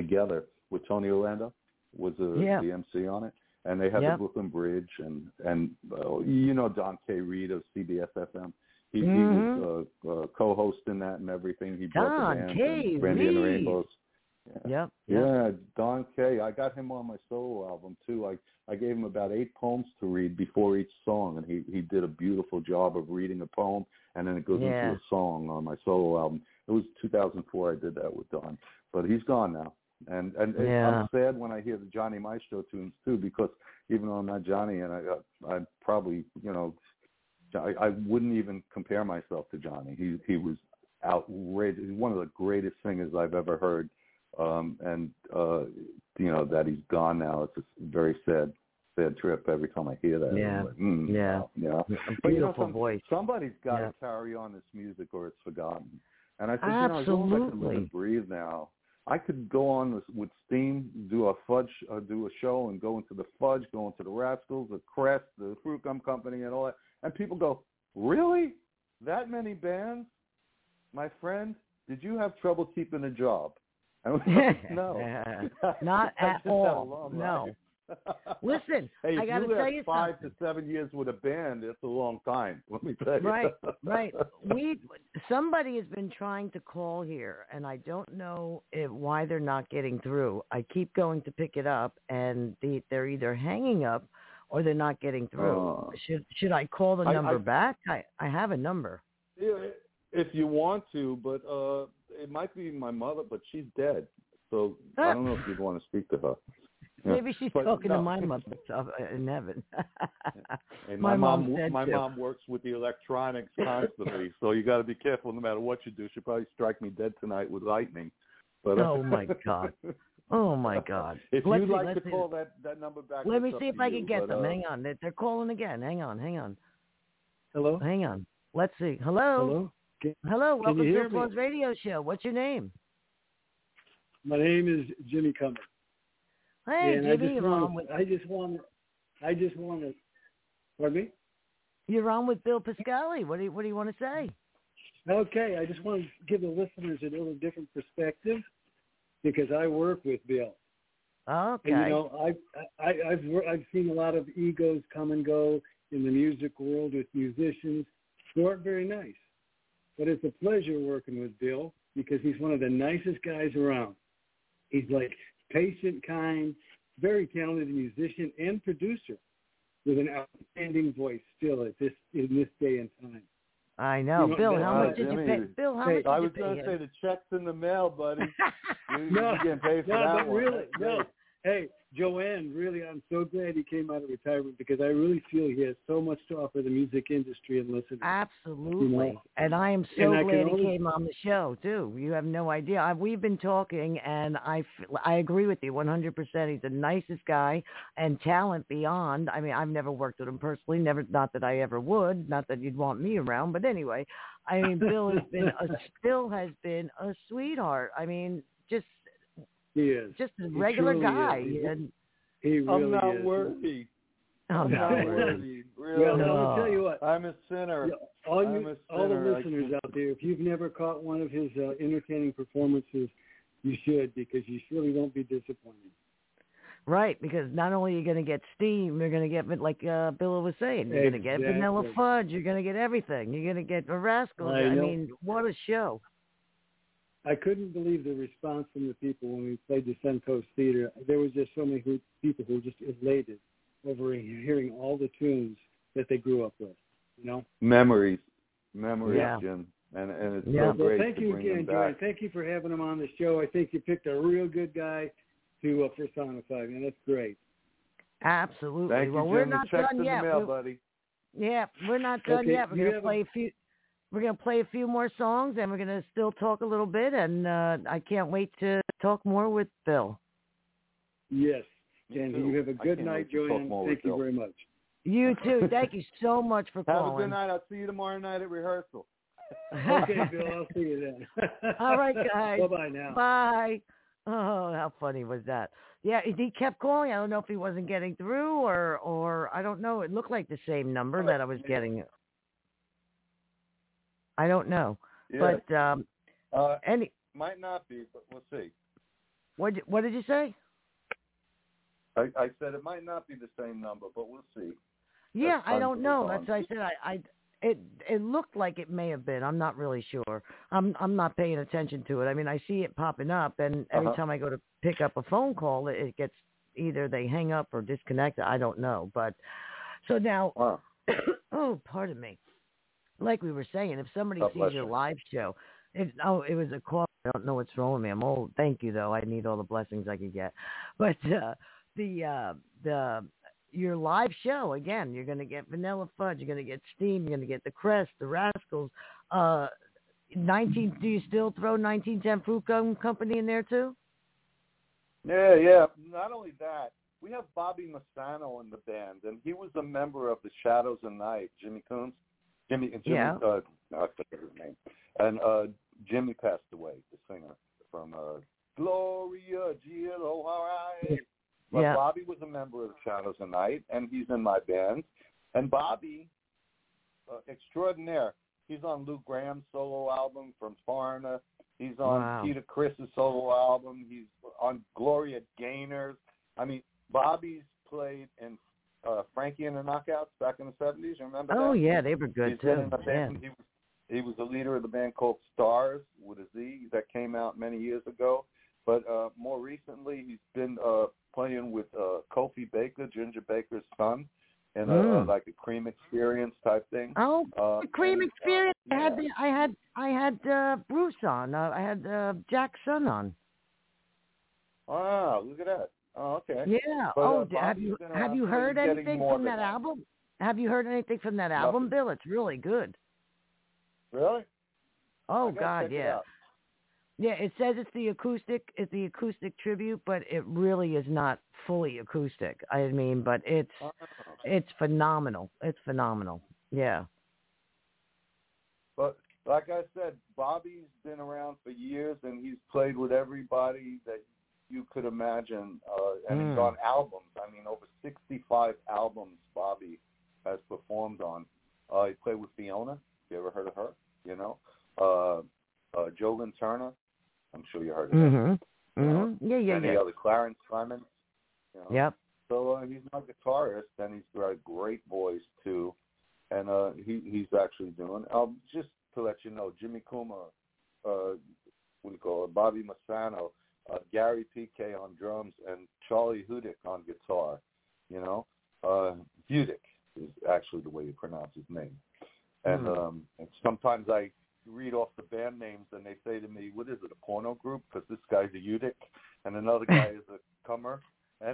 together with Tony Orlando was the MC on it, and they had the Brooklyn Bridge and Don K. Reed of CBS FM. He was co-hosting that and everything. He brought the band and Brandy and the Rainbows. Yeah, Don K. I got him on my solo album too. I gave him about 8 poems to read before each song, and he did a beautiful job of reading a poem, and then it goes into a song on my solo album. It was 2004 I did that with Don, but he's gone now. And I'm sad when I hear the Johnny Maestro tunes too, because even though I'm not Johnny, and I probably, I wouldn't even compare myself to Johnny. He was outrageous. He's one of the greatest singers I've ever heard. That he's gone now. It's a very sad trip every time I hear that. A But beautiful voice. Somebody's got to carry on this music or it's forgotten. And I think, absolutely. I can live and breathe now. I could go on with Steam, do a show and go into the Fudge, go into the Rascals, the Crest, the Fruit Gum Company and all that. And people go, really? That many bands? My friend, did you have trouble keeping a job? No. Not at all. No. Listen, hey, I got to tell you 5 something. to 7 years with a band, it's a long time. Let me tell you. Right. Somebody has been trying to call here, and I don't know why they're not getting through. I keep going to pick it up, and they're either hanging up or they're not getting through. Should I call the number back? I have a number. Yeah, if you want to, but it might be my mother, but she's dead. So I don't know if you'd want to speak to her. Maybe she's talking to my mother in heaven. Hey, my mom works with the electronics constantly, so you got to be careful. No matter what you do, she'll probably strike me dead tonight with lightning. But oh my God! Oh my God! If you'd like to call that number back, let me see if I can get them. Hang on, they're calling again. Hang on. Hello. Hang on. Let's see. Hello. Hello. Welcome to Applause Radio Show. What's your name? My name is Jimmy Cumber. Hey, and Jimmy, I just want to. Pardon me? You're on with Bill Pascali. What do you want to say? Okay, I just want to give the listeners a little different perspective because I work with Bill. Okay. And, I've seen a lot of egos come and go in the music world with musicians who aren't very nice. But it's a pleasure working with Bill because he's one of the nicest guys around. He's like patient, kind, very talented musician and producer with an outstanding voice still in this day and time. I know. Bill, how much did you pay? Bill, how much did you pay? I was going to say the check's in the mail, buddy. You're getting paid for that one. Really, no. Hey, Joanne, really, I'm so glad he came out of retirement because I really feel he has so much to offer the music industry and listeners. Absolutely. And I am so glad he came on the show, too. You have no idea. We've been talking, and I agree with you 100%. He's the nicest guy and talent beyond. I mean, I've never worked with him personally, not that I ever would, not that you'd want me around. But anyway, I mean, Bill has been a sweetheart. I mean, he is. Just a regular guy. He really I'm not is. Worthy. I'm not worthy. Really. Well, I'll tell you what. I'm a sinner. All the listeners out there, if you've never caught one of his entertaining performances, you should because you surely won't be disappointed. Right, because not only are you going to get Steam, you're going to get, like Bill was saying, you're going to get Vanilla Fudge, you're going to get everything. You're going to get the Rascals. I mean, what a show. I couldn't believe the response from the people when we played the Suncoast Theater. There was just so many people who were just elated over hearing all the tunes that they grew up with, Memories, Jim. And it's so great thank to you bring again, them back. Joanne. Thank you for having him on the show. I think you picked a real good guy to personify, man. That's great. Absolutely. Thank you, Jim. We're not Check's done in yet. the mail, buddy. Yeah, we're not done yet. We're going to play a few. We're going to play a few more songs, and we're going to still talk a little bit, and I can't wait to talk more with Bill. Yes, and you have a good night, Joanne. Thank you very much. You too. Thank you so much for calling. Have a good night. I'll see you tomorrow night at rehearsal. Okay, Bill, I'll see you then. All right, guys. Bye-bye now. Bye. Oh, how funny was that? Yeah, he kept calling. I don't know if he wasn't getting through or I don't know. It looked like the same number that I was getting. I don't know. Yeah. But might not be, but we'll see. What did you say? I said it might not be the same number, but we'll see. Yeah, I don't know. That's why I said it looked like it may have been. I'm not really sure. I'm not paying attention to it. I mean, I see it popping up, and every time I go to pick up a phone call, it gets either they hang up or disconnect. I don't know. But so now, oh, pardon me. Like we were saying, if somebody sees your live show, it was a call. I don't know what's wrong with me. I'm old. Thank you, though. I need all the blessings I can get. But your live show, again, you're going to get Vanilla Fudge, you're going to get Steam, you're going to get the Crest, the Rascals. Do you still throw 1910 Fruit Gum Company in there too? Yeah. Not only that, we have Bobby Massano in the band, and he was a member of the Shadows of Night. Jimmy Coons, Jimmy. I forget his name. And Jimmy passed away, the singer from Gloria G-L-O-R-I. But Bobby was a member of the Shadows of Night, and he's in my band. And Bobby, extraordinaire. He's on Lou Graham's solo album from Foreigner. He's on Peter Criss's solo album. He's on Gloria Gaynor's. I mean, Bobby's played in Frankie and the Knockouts back in the 70s. You remember that? Oh, yeah, they were good, too. Been in a band. He was the leader of the band called Stars with a Z that came out many years ago. But more recently, he's been playing with Kofi Baker, Ginger Baker's son, and like a Cream Experience type thing. Oh, the Cream Experience! I had Bruce on. I had Jack's son on. Wow, look at that. Oh, okay. Yeah. But, have you heard anything from that album? Have you heard anything from that album, Bill? It's really good. Really? Oh God, yeah. Yeah, it says it's the acoustic tribute, but it really is not fully acoustic. I mean, but it's phenomenal. It's phenomenal. Yeah. But like I said, Bobby's been around for years, and he's played with everybody that you could imagine, and he's on albums. I mean, over 65 albums Bobby has performed on. He played with Fiona. You ever heard of her? You know, Joe Lynn Turner. I'm sure you heard of him. Yeah. Any other Clarence Clemens. You know? Yep. So he's my guitarist, and he's got a great voice too. And he's actually doing. Just to let you know, Jimmy Kuma, what do you call it? Bobby Massano, Gary PK on drums, and Charlie Hudick on guitar. You know, Hudick is actually the way you pronounce his name. And sometimes I read off the band names, and they say to me, "What is it, a porno group?" Because this guy's a Udick, and another guy is a comer. And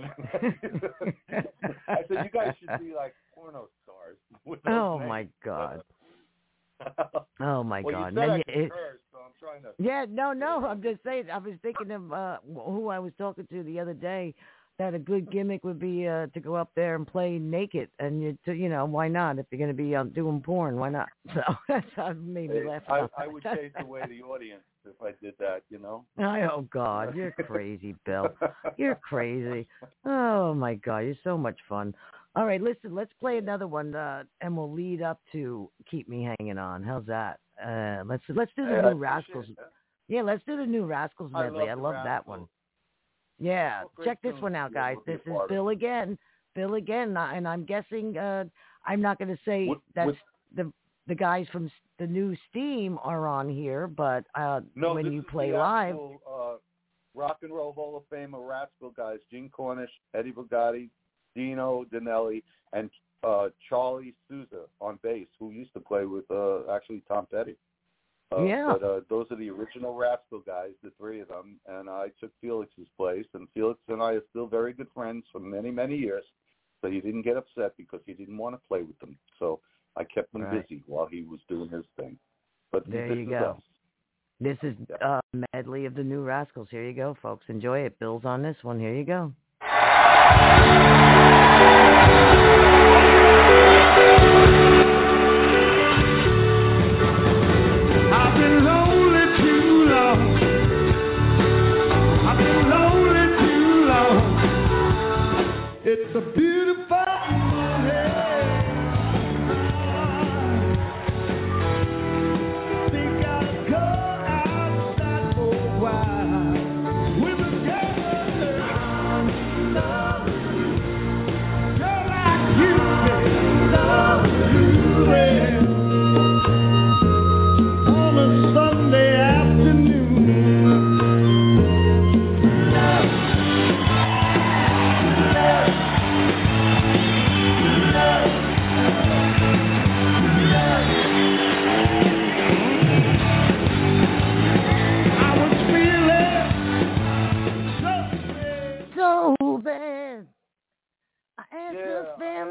I said, "You guys should be like porno stars." Oh my God! Oh my God! You said I could curse, so I'm trying to. Yeah, no. I'm just saying. I was thinking of who I was talking to the other day. That a good gimmick would be to go up there and play naked, and you know, why not? If you're going to be doing porn, why not? So that's how it made me laugh. I would chase away the audience if I did that, you know. Oh God, you're crazy, Bill. You're crazy. Oh my God, you're so much fun. All right, listen, let's play another one, and we'll lead up to "Keep Me Hanging On." How's that? Let's do the new Rascals. Yeah, let's do the new Rascals medley. I love that one. Yeah, check this one out, guys. This is Bill again. And I'm guessing I'm not going to say that's the guys from the new Steam are on here, but when you play live, Rock and Roll Hall of Famer Rascal guys: Gene Cornish, Eddie Bugatti, Dino Danelli, and Charlie Souza on bass, who used to play with actually Tom Petty. But those are the original Rascal guys, the three of them, and I took Felix's place, and Felix and I are still very good friends for many, many years, so he didn't get upset because he didn't want to play with them, so I kept him busy while he was doing his thing. But there you go. Us. This is a medley of the new Rascals. Here you go, folks. Enjoy it. Bill's on this one. Here you go. It's a beautiful morning. Think I'll go outside for a while with a girl.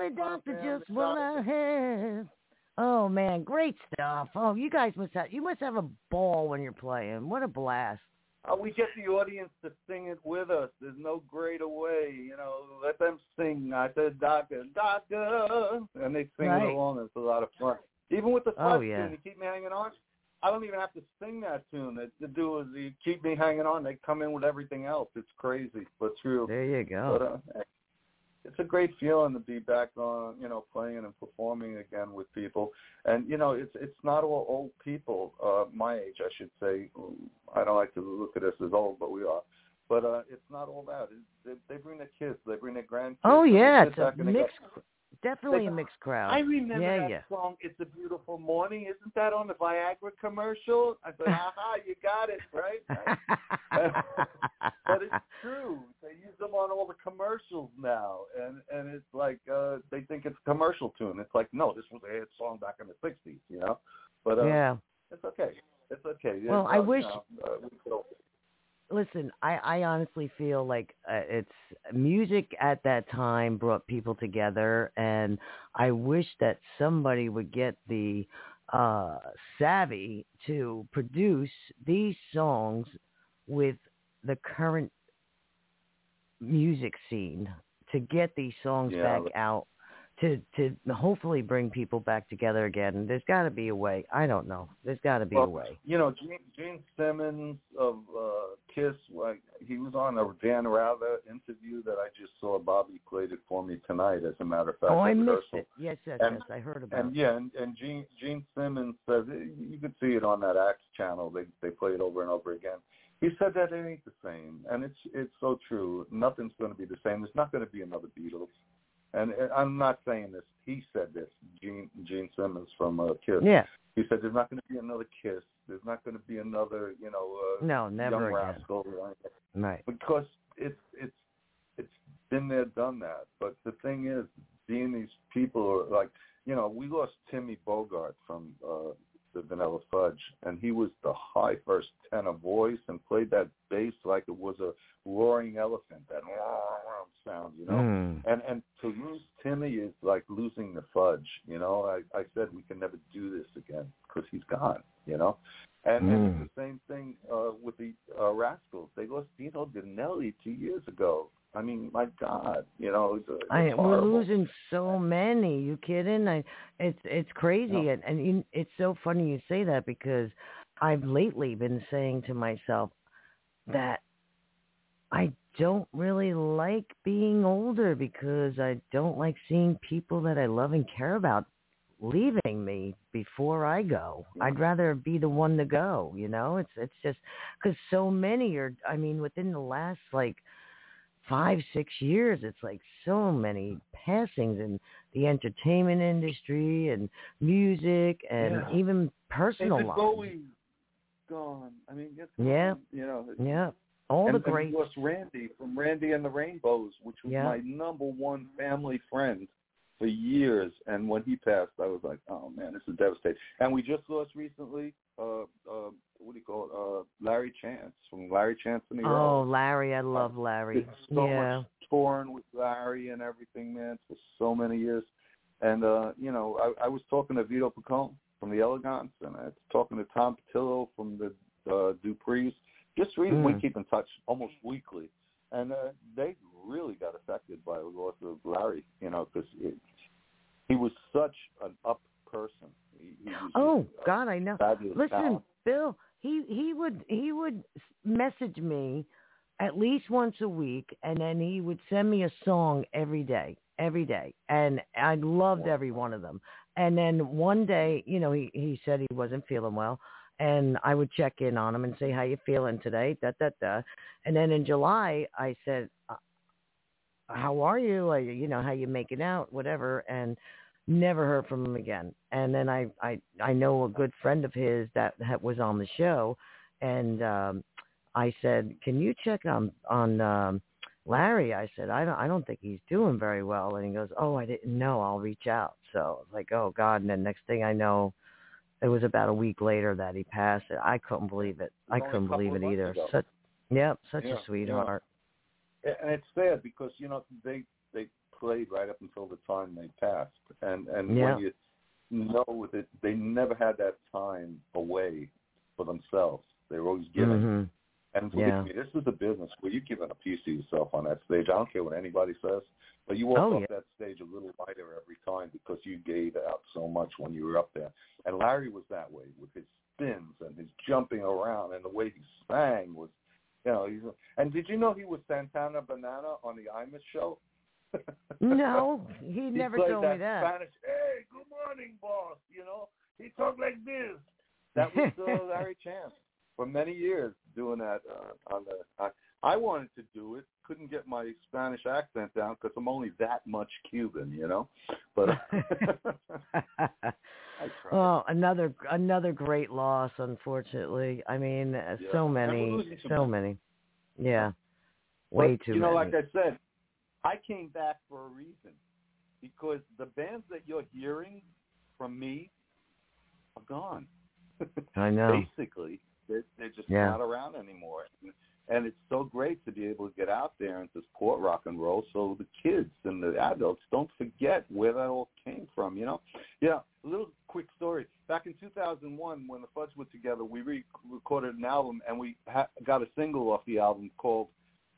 Boy, doctor, just what I have. Oh man, great stuff. Oh, you guys must have a ball when you're playing. What a blast. We get the audience to sing it with us. There's no greater way, let them sing. I said, doctor, doctor, and they sing it along. It's a lot of fun. Even with the fudge tune, You Keep Me Hanging On, I don't even have to sing that tune. The do is You Keep Me Hanging On. They come in with everything else. It's crazy, but true. There you go. But, it's a great feeling to be back on, playing and performing again with people. And, it's not all old people, my age, I should say. I don't like to look at us as old, but we are. But it's not all that. They bring their kids. They bring their grandkids. Oh, yeah. It's a mixed, definitely a mixed crowd. I remember that song, It's a Beautiful Morning. Isn't that on the Viagra commercial? I said, aha, you got it, right? But it's true. They use them on all the commercials now. And it's like they think it's a commercial tune. It's like, no, this was a hit song back in the 60s, But it's okay. It's okay. Well, I wish... Listen, I honestly feel like it's music at that time brought people together, and I wish that somebody would get the savvy to produce these songs with the current music scene to get these songs back out to hopefully bring people back together again. There's got to be a way. I don't know. There's got to be a way. Gene Simmons of KISS, he was on a Dan Rather interview that I just saw. Bobby played it for me tonight, as a matter of fact. Oh, I missed it. Yes, I heard about it. And Gene Simmons says, you can see it on that Axe channel. They play it over and over again. He said that it ain't the same, and it's so true. Nothing's going to be the same. There's not going to be another Beatles. And I'm not saying this. He said this, Gene Simmons from KISS. Yeah. He said there's not going to be another KISS. There's not going to be another, no, never Young again. Rascal. Right. Because it's been there, done that. But the thing is, seeing these people are like, we lost Timmy Bogart from the Vanilla Fudge, and he was the high first tenor voice and played that bass like it was a roaring elephant, that sound, And to lose Timmy is like losing the Fudge, I said we can never do this again because he's gone, And it's the same thing with the Rascals. They lost Dino Danelli 2 years ago. I mean, my God, we're losing so many. You kidding? It's crazy, and it's so funny you say that because I've lately been saying to myself that I don't really like being older because I don't like seeing people that I love and care about leaving me before I go. I'd rather be the one to go. It's just because so many are. I mean, within the last 5-6 years, it's like so many passings in the entertainment industry and music and even personal life. Bowie's gone. I mean, all the greats. And we lost Randy from Randy and the Rainbows, which was my number one family friend for years. And when he passed, I was like, oh man, this is devastating. And we just lost recently, what do you call it? Larry Chance from Larry Chance and the Earls. Oh, Larry, I love Larry. Did so much touring with Larry and everything, man, for so many years. And I was talking to Vito Picone from the Elegants, and I was talking to Tom Patillo from the Duprees. Just recently, we keep in touch almost weekly, and they really got affected by the loss of Larry, because he was such an up person. He was God, I know. Listen, talent. Bill, he would message me at least once a week, and then he would send me a song every day, and I loved every one of them. And then one day, he said he wasn't feeling well, and I would check in on him and say, how you feeling today? And then in July, I said, how are you? How you making out? Whatever. And never heard from him again. And then I know a good friend of his that was on the show, and I said, can you check on Larry? I said, I don't think he's doing very well. And he goes, oh, I didn't know. I'll reach out. So I was like, oh God. And then next thing I know, it was about a week later that he passed. I couldn't believe it. I couldn't believe it either. Such a sweetheart. Yeah. And it's sad because, they played right up until the time they passed. And Yeah. when you know that they never had that time away for themselves. They were always giving. Mm-hmm. And believe Yeah. me, this is a business where you're giving a piece of yourself on that stage. I don't care what anybody says, but you walk Oh, off yeah. that stage a little lighter every time because you gave out so much when you were up there. And Larry was that way with his spins and his jumping around, and the way he sang was, you know. And did you know he was Santana Banana on the Imus show? No, he never played told me that. Spanish, hey, good morning, boss. You know, he talked like this. That was Larry Chance for many years doing that on the. I wanted to do it, couldn't get my Spanish accent down because I'm only that much Cuban, you know. But I tried. Oh, another great loss, unfortunately. I mean, so many. Yeah, way too many. You know, many. like I said, I came back for a reason because the bands that you're hearing from me are gone. I know. Basically, they're just Yeah. not around anymore. And it's so great to be able to get out there and support rock and roll so the kids and the adults don't forget where that all came from, you know? Yeah, a little quick story. Back in 2001, when the Fudge were together, we recorded an album, and we got a single off the album called,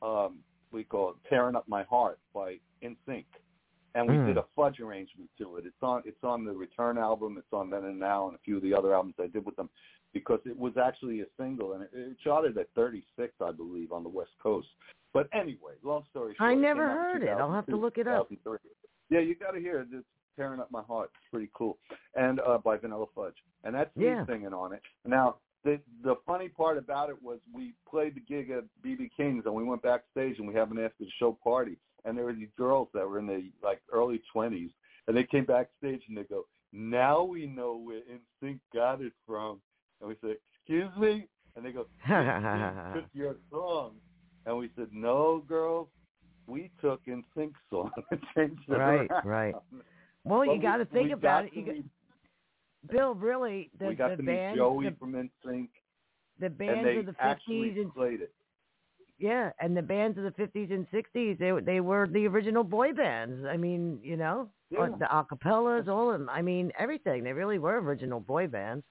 we call it Tearing Up My Heart by NSYNC. And we did a Fudge arrangement to it. It's on the Return album. It's on Then and Now and a few of the other albums I did with them, because it was actually a single, and it charted at 36, I believe, on the West Coast. But anyway, long story short, I never it came out in heard it. I'll have to 2002, look it up. 2003. Yeah, you got to hear it. It's Tearing Up My Heart. It's pretty cool. And by Vanilla Fudge. And that's me singing on it. Now, the funny part about it was we played the gig at B.B. King's, and we went backstage, and we have an after-the-show party. And there were these girls that were in their, early 20s, and they came backstage, and they go, now we know where NSYNC got it from. And we said, excuse me? And they go, NSYNC took your song. And we said, no, girls, we took NSYNC's song and changed it around. Right. Well, you got to think about it. Bill, really, we got to meet Joey from NSYNC. The bands of the 50s and played it. Yeah, and the bands of the 50s and 60s, they were the original boy bands. I mean, you know, the acapellas, all of them. I mean, everything. They really were original boy bands.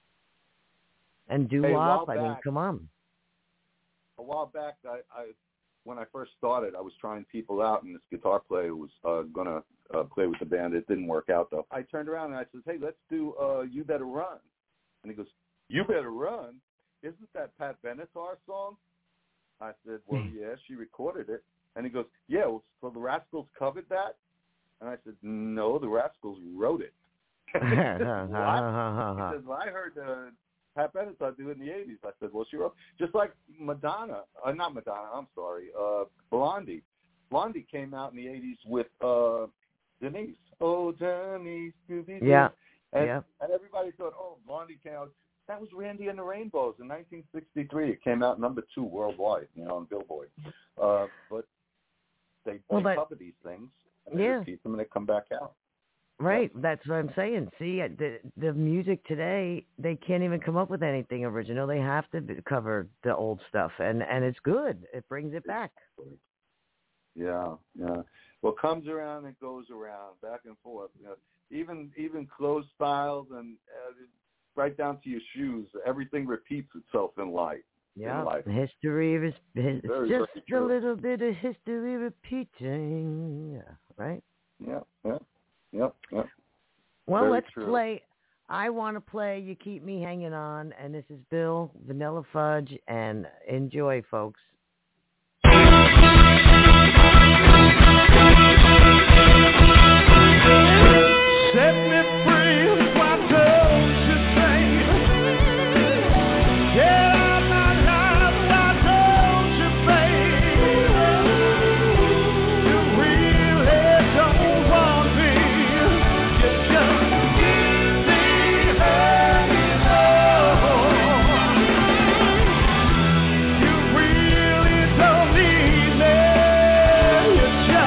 And doo-wop, I mean, come on. A while back, I when I first started, I was trying people out, and this guitar player was going to play with the band. It didn't work out, though. I turned around and I said, hey, let's do You Better Run. And he goes, You Better Run? Isn't that Pat Benatar song? I said, well, yeah, she recorded it. And he goes, yeah, well, so the Rascals covered that? And I said, no, the Rascals wrote it. He said, what? He says, well, I heard Pat Benatar do it in the 80s. I said, well, she wrote, just like Madonna, not Madonna, I'm sorry, Blondie. Blondie came out in the 80s with Denise. Oh, Denise. Yeah. And everybody thought, oh, Blondie came out. That was Randy and the Rainbows in 1963. It came out number 2 worldwide, on Billboard. But they cover these things, and they repeat them, and they come back out. Right, that's what I'm saying. See, the music today, they can't even come up with anything original. They have to cover the old stuff, and it's good. It brings it back. Yeah. Well, it comes around and goes around, back and forth. Even clothes styles and right down to your shoes, everything repeats itself in life. Yeah, history is just a little bit of history repeating, right? Yep. Well, Very let's true. play. I Want to Play You Keep Me Hanging On, and this is Bill, Vanilla Fudge, and enjoy, folks. Set me free, why don't you say? Get out my life, why don't you, baby? You really don't want me, you just keep me hanging on. You really don't need me, you just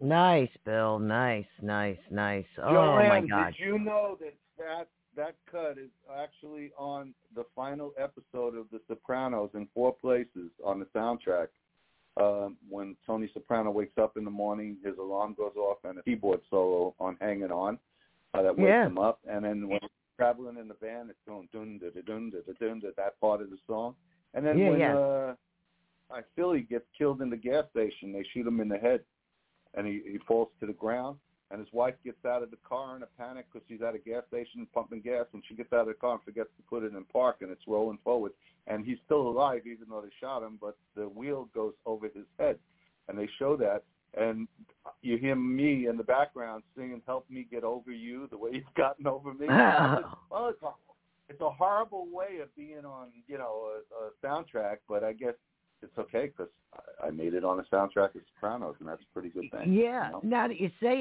Nice, Bill. Nice. Oh Joanne, my God. did you know that cut is actually on the final episode of The Sopranos in 4 places on the soundtrack? When Tony Soprano wakes up in the morning, his alarm goes off, and a keyboard solo on "Hanging On" that wakes him up. And then when he's traveling in the van, it's going dun da da dun da da dun da, that part of the song. And then when Philly gets killed in the gas station, they shoot him in the head, and he falls to the ground. And his wife gets out of the car in a panic because she's at a gas station pumping gas, and she gets out of the car and forgets to put it in park, and it's rolling forward. And he's still alive, even though they shot him, but the wheel goes over his head. And they show that, and you hear me in the background singing, "Help Me Get Over You," the way he's gotten over me. Well, it's a horrible way of being on, a soundtrack, but I guess it's okay because I made it on a soundtrack of Sopranos, and that's a pretty good thing. Yeah. Now that you say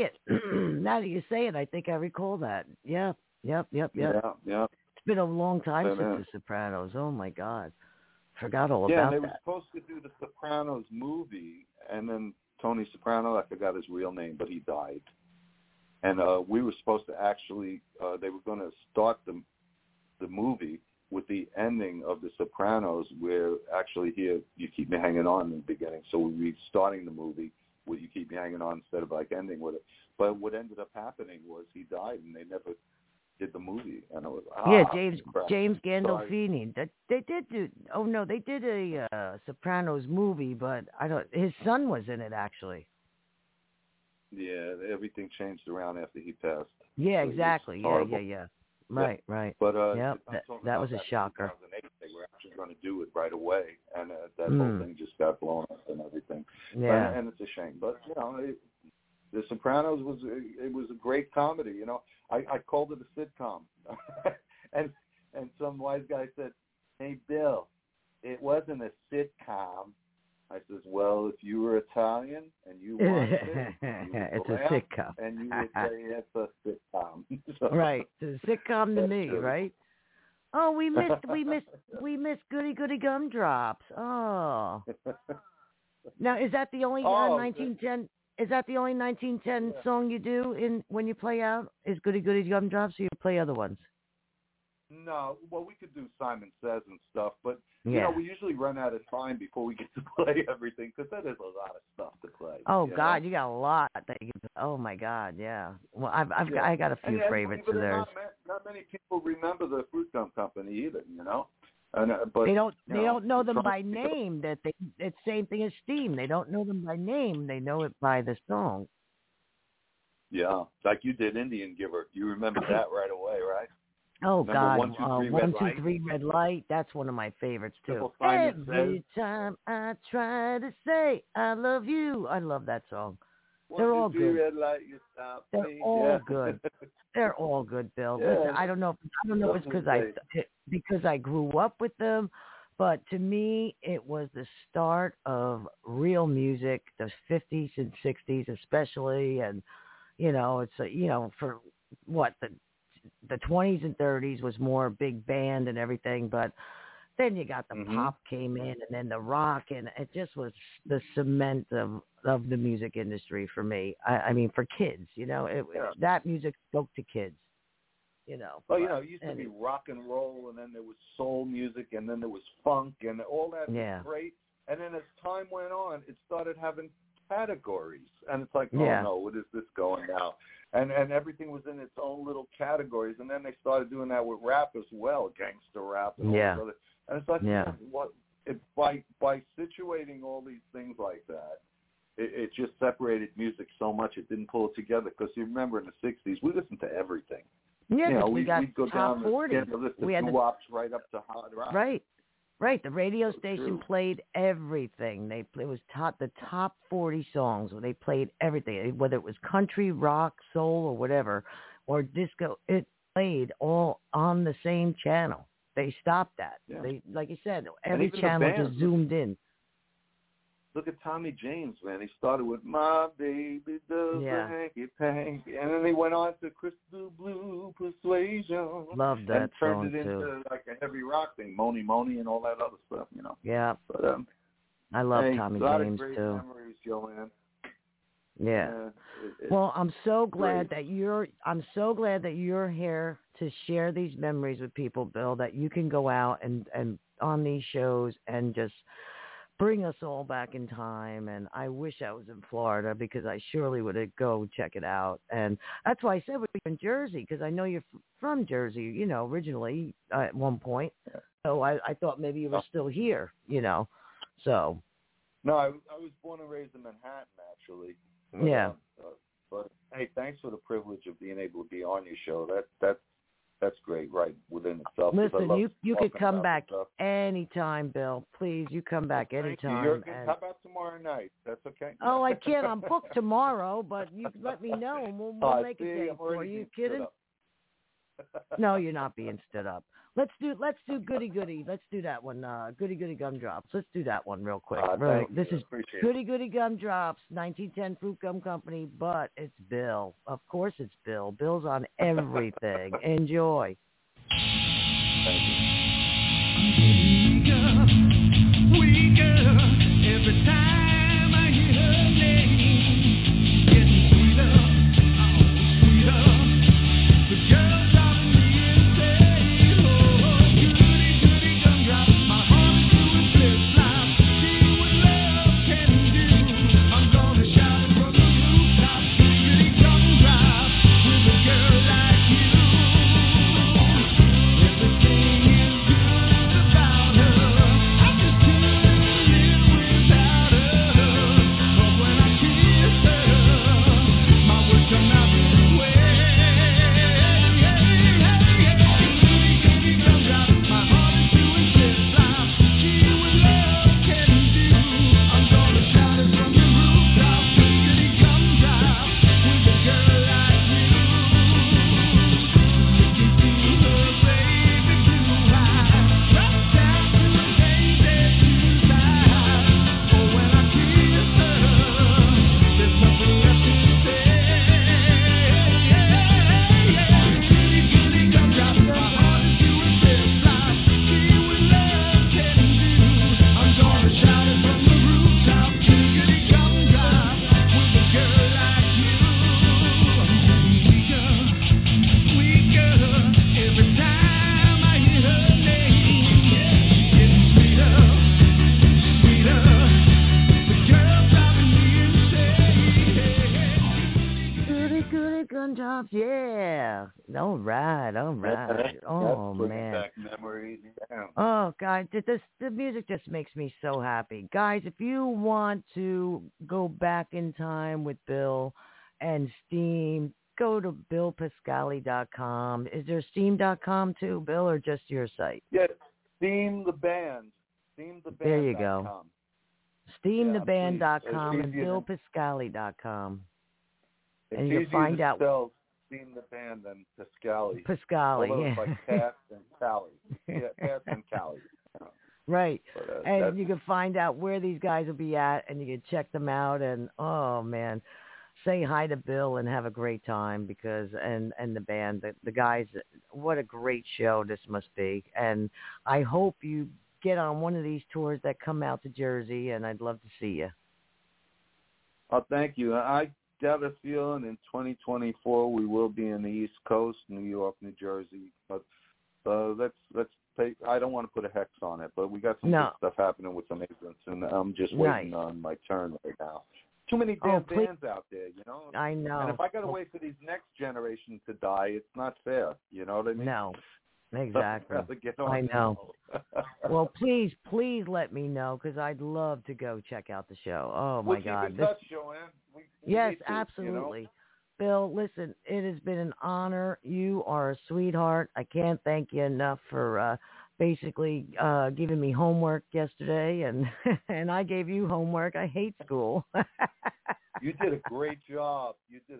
it, I think I recall that. Yep. Yeah. It's been a long time since The Sopranos. Oh my God, forgot all about that. Yeah, they were supposed to do the Sopranos movie, and then Tony Soprano, I forgot his real name, but he died. And we were supposed to actually, they were going to start the movie with the ending of The Sopranos, where actually here, "You Keep Me Hanging On" in the beginning. So we'd be starting the movie with "You Keep Me Hanging On" instead of like ending with it. But what ended up happening was he died, and they never did the movie. And I was James Gandolfini. They did a Sopranos movie, but his son was in it actually. Yeah, everything changed around after he passed. Yeah, so exactly. Yeah. Right. But that was a shocker. 2008, they were actually going to do it right away, and that whole thing just got blown up and everything. Yeah, and it's a shame. But The Sopranos was a great comedy. I called it a sitcom, and some wise guy said, "Hey Bill, it wasn't a sitcom." I says, "Well, if you were Italian and you watched it, it's a sitcom, and you would say it's a sitcom." So, right? It's a sitcom to me, true. right? Oh, we missed Goody Goody Gumdrops. Oh, now is that the only 1910? Is that the only 1910 song you do when you play out? Is Goody Goody Gumdrops, or you play other ones? No, well, we could do Simon Says and stuff, but we usually run out of time before we get to play everything because that is a lot of stuff to play. Oh God, you got a lot that you. Oh my God, yeah. Well, I got a few favorites of theirs. Not many people remember the Fruit Gum Company either, And, but they don't know them by name. It's same thing as Steam. They don't know them by name. They know it by the song. Yeah, like you did Indian Giver. You remember that right away, right? Oh, remember God. 1, 2, 3, Red Light. That's one of my favorites, too. Every time I try to say I love you. I love that song. They're all good. Red Light, you stop They're me. all good. They're all good, Bill. Yeah. Listen, I don't know if it's because I grew up with them, but to me, it was the start of real music, the 50s and 60s especially, and, it's, for what, the 20s and 30s was more big band and everything, but then you got the pop came in, and then the rock, and it just was the cement of the music industry for me. I mean, for kids, that music spoke to kids, Well, it used to be rock and roll, and then there was soul music, and then there was funk, and all that was great. And then as time went on, it started having categories, and it's like, oh no, what is this going now? And everything was in its own little categories, and then they started doing that with rap as well, gangster rap, and all this other. And it's like, by situating all these things like that, it just separated music so much it didn't pull it together. Because you remember in the '60s, we listened to everything. Yeah, we'd go top down 40. The list of doo-wops right up to hard rock. Right. The radio station played everything. It was the top 40 songs. They played everything, whether it was country, rock, soul, or whatever, or disco. It played all on the same channel. They stopped that. Yeah. They, like you said, every channel just zoomed in. Look at Tommy James, man. He started with "My Baby Does a Hanky Panky," and then he went on to "Crystal Blue Persuasion." Love that song, and turned it into like a heavy rock thing, Moni Moni and all that other stuff, Yeah. But I love Tommy James James great too. Memories, Joanne. Yeah. Well, I'm so glad that you're here to share these memories with people, Bill, that you can go out and on these shows and just bring us all back in time. And I wish I was in Florida because I surely would go check it out. And that's why I said we're in Jersey, because I know you're from Jersey, you know, originally at one point. So I thought maybe you were still here, you know. So. No, I was born and raised in Manhattan, actually. But, yeah. But hey, thanks for the privilege of being able to be on your show. That's great, right within itself. Listen, you could come back anytime, Bill. Please, you come back anytime. How about tomorrow night? That's okay. Oh, I can't. I'm booked tomorrow, but you let me know and we'll make a date for you. Kidding? No, you're not being stood up. Let's do Goody Goody. Let's do that one. Goody Goody Gumdrops. Let's do that one real quick. This is Goody Goody Gumdrops, 1910 Fruit Gum Company, but it's Bill. Of course it's Bill. Bill's on everything. Enjoy. Thank you. Weaker every time I hear her name, getting sweeter, sweeter. The girl dropping me insane. Oh, goody, goody gumdrops, my heart is doing flip-flop. See what love can do. I'm gonna shout it from the rooftop. Goody, goody gumdrops, with a girl like you. Everything is good about her. I just couldn't live without her. 'Cause when I kiss her, my words come out this way. Goody gumdrops, my heart is doing flip-flop. See what love can do. I'm gonna shout it from the rooftop. Goody gumdrops, with a girl like you. Listen to her, baby, do I drop down to a daisy tonight? Oh, when I kiss her, there's nothing left to say. Goody, goody gumdrops, my heart is doing flip-flop. See what love can do. I'm gonna shout it from the rooftop. Goody gumdrops, with a girl like you. I'm getting weaker every time I hear her name. Getting sweeter, sweeter. The girl driving me insane. Goody Goody Gumdrops, yeah. All right. Oh, That's bringing man. back memories. Yeah. Oh, God, the music just makes me so happy. Guys, if you want to go back in time with Bill and Steam, go to BillPascali.com. Is there Steam.com too, Bill, or just your site? Yes, Steam the Band. There you go. SteamTheBand.com Yeah, and please. BillPascali.com. It's And you can easier find to out spell Steam the Band than Pascali. Pascali, Although yeah. it's like Cass and Cali. Yeah, Cass and Cali. Right. But, And you can find out where these guys will be at, and you can check them out. And, oh, man, say hi to Bill and have a great time because, and the band, the guys, what a great show this must be. And I hope you get on one of these tours that come out to Jersey, and I'd love to see you. Oh, thank you. I got a feeling in 2024 we will be in the East Coast, New York, New Jersey. But let's pay. I don't want to put a hex on it, but we got some good stuff happening with some agents, and I'm just waiting on my turn right now. Too many damn bands out there, you know. I know. And if I got to wait for these next generation to die, it's not fair. You know what I mean? No. Exactly. I know. Well, please let me know because I'd love to go check out the show. Oh, my God. Keep in touch, Joanne. We yes, need to, absolutely. You know? Bill, listen, it has been an honor. You are a sweetheart. I can't thank you enough for basically giving me homework yesterday, and I gave you homework. I hate school. You did a great job.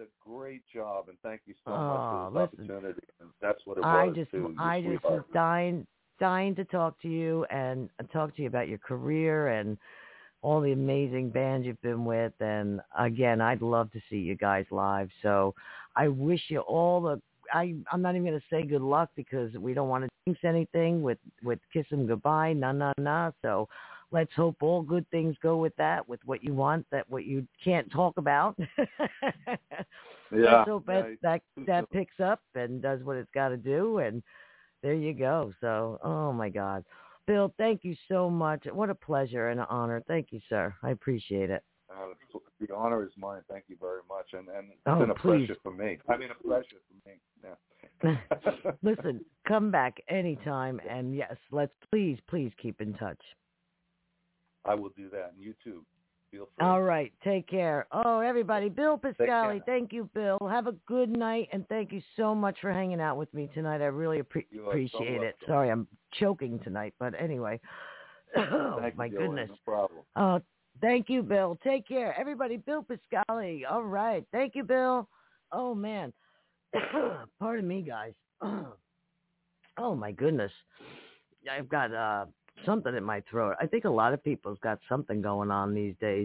And thank you so much for this opportunity. And that's what it was. I just was dying to talk to you and talk to you about your career and all the amazing bands you've been with. And again, I'd love to see you guys live. So I wish you all the. I'm not even going to say good luck because we don't want to jinx anything with Kiss 'em Goodbye. Nah. So let's hope all good things go with that, with what you want, that what you can't talk about. Let's hope that picks up and does what it's got to do, and there you go. So, oh my God, Bill, thank you so much. What a pleasure and an honor. Thank you, sir. I appreciate it. The honor is mine. Thank you very much, and it's been a pleasure for me. I mean, a pleasure for me. Yeah. Listen, come back anytime, and yes, let's please keep in touch. I will do that, and you too. Feel free. All right, take care. Oh, everybody, Bill Piscali, thank you, Bill. Have a good night, and thank you so much for hanging out with me tonight. I really appreciate it. Sorry, I'm choking tonight, but anyway. Oh, my goodness. No problem. Thank you, Bill. Take care. Everybody, Bill Piscali. All right. Thank you, Bill. Oh, man. Pardon me, guys. Oh, my goodness. I've got something in my throat. I think a lot of people's got something going on these days.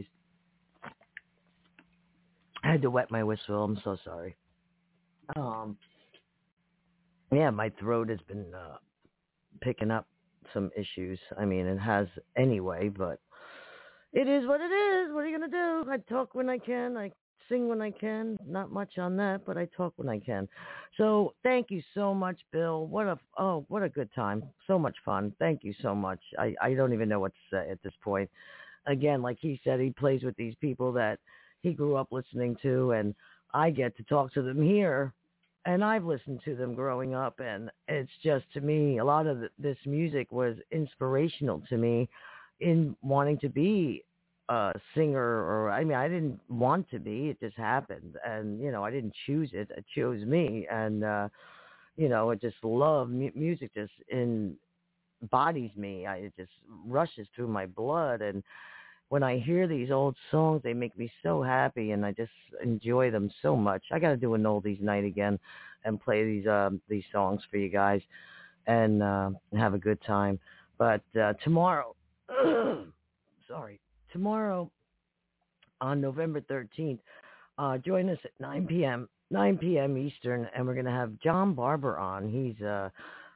I had to wet my whistle. I'm so sorry. Yeah, my throat has been picking up some issues. I mean, it has anyway, but it is what it is. What are you going to do? I talk when I can. I sing when I can. Not much on that, but I talk when I can. So thank you so much, Bill. What a good time. So much fun. Thank you so much. I don't even know what to say at this point. Again, like he said, he plays with these people that he grew up listening to, and I get to talk to them here, and I've listened to them growing up, and it's just, to me, a lot of this music was inspirational to me in wanting to be a singer, or I mean, I didn't want to be, it just happened, and I didn't choose it, it chose me, and I just love music, just embodies me. It just rushes through my blood, and when I hear these old songs, they make me so happy, and I just enjoy them so much. I got to do an oldies night again and play these songs for you guys and have a good time. But tomorrow, tomorrow on November 13th, join us at 9 p.m. Eastern, and we're going to have John Barber on. He's a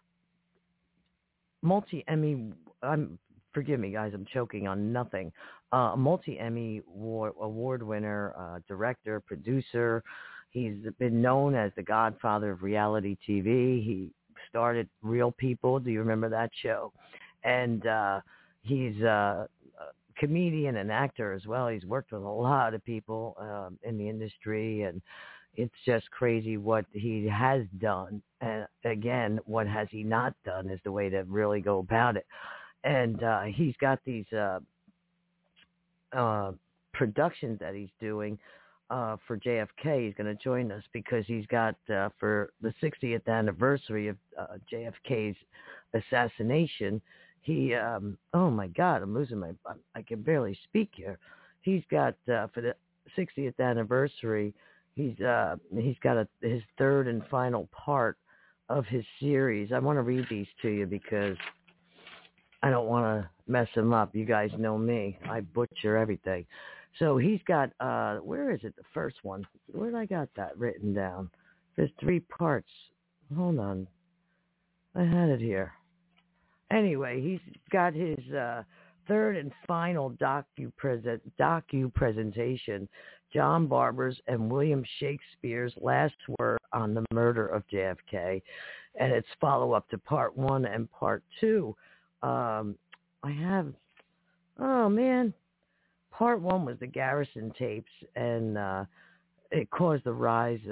multi-Emmy, forgive me, guys, I'm choking on nothing. Multi-Emmy award winner, director, producer. He's been known as the godfather of reality TV. He started Real People. Do you remember that show? And he's a comedian and actor as well. He's worked with a lot of people in the industry, and it's just crazy what he has done. And again, what has he not done is the way to really go about it. And he's got these productions that he's doing for JFK. He's going to join us because he's got, for the 60th anniversary of JFK's assassination, he, oh my God, I'm losing I can barely speak here. He's got, for the 60th anniversary, he's got his third and final part of his series. I want to read these to you because I don't want to mess him up. You guys know me. I butcher everything. So he's got, where is it, the first one? Where did I got that written down? There's 3 parts. Hold on. I had it here. Anyway, he's got his third and final docu-presentation, John Barber's and William Shakespeare's Last Word on the Murder of JFK. And it's follow-up to part 1 and part 2. Part 1 was the Garrison tapes, and it caused the rise,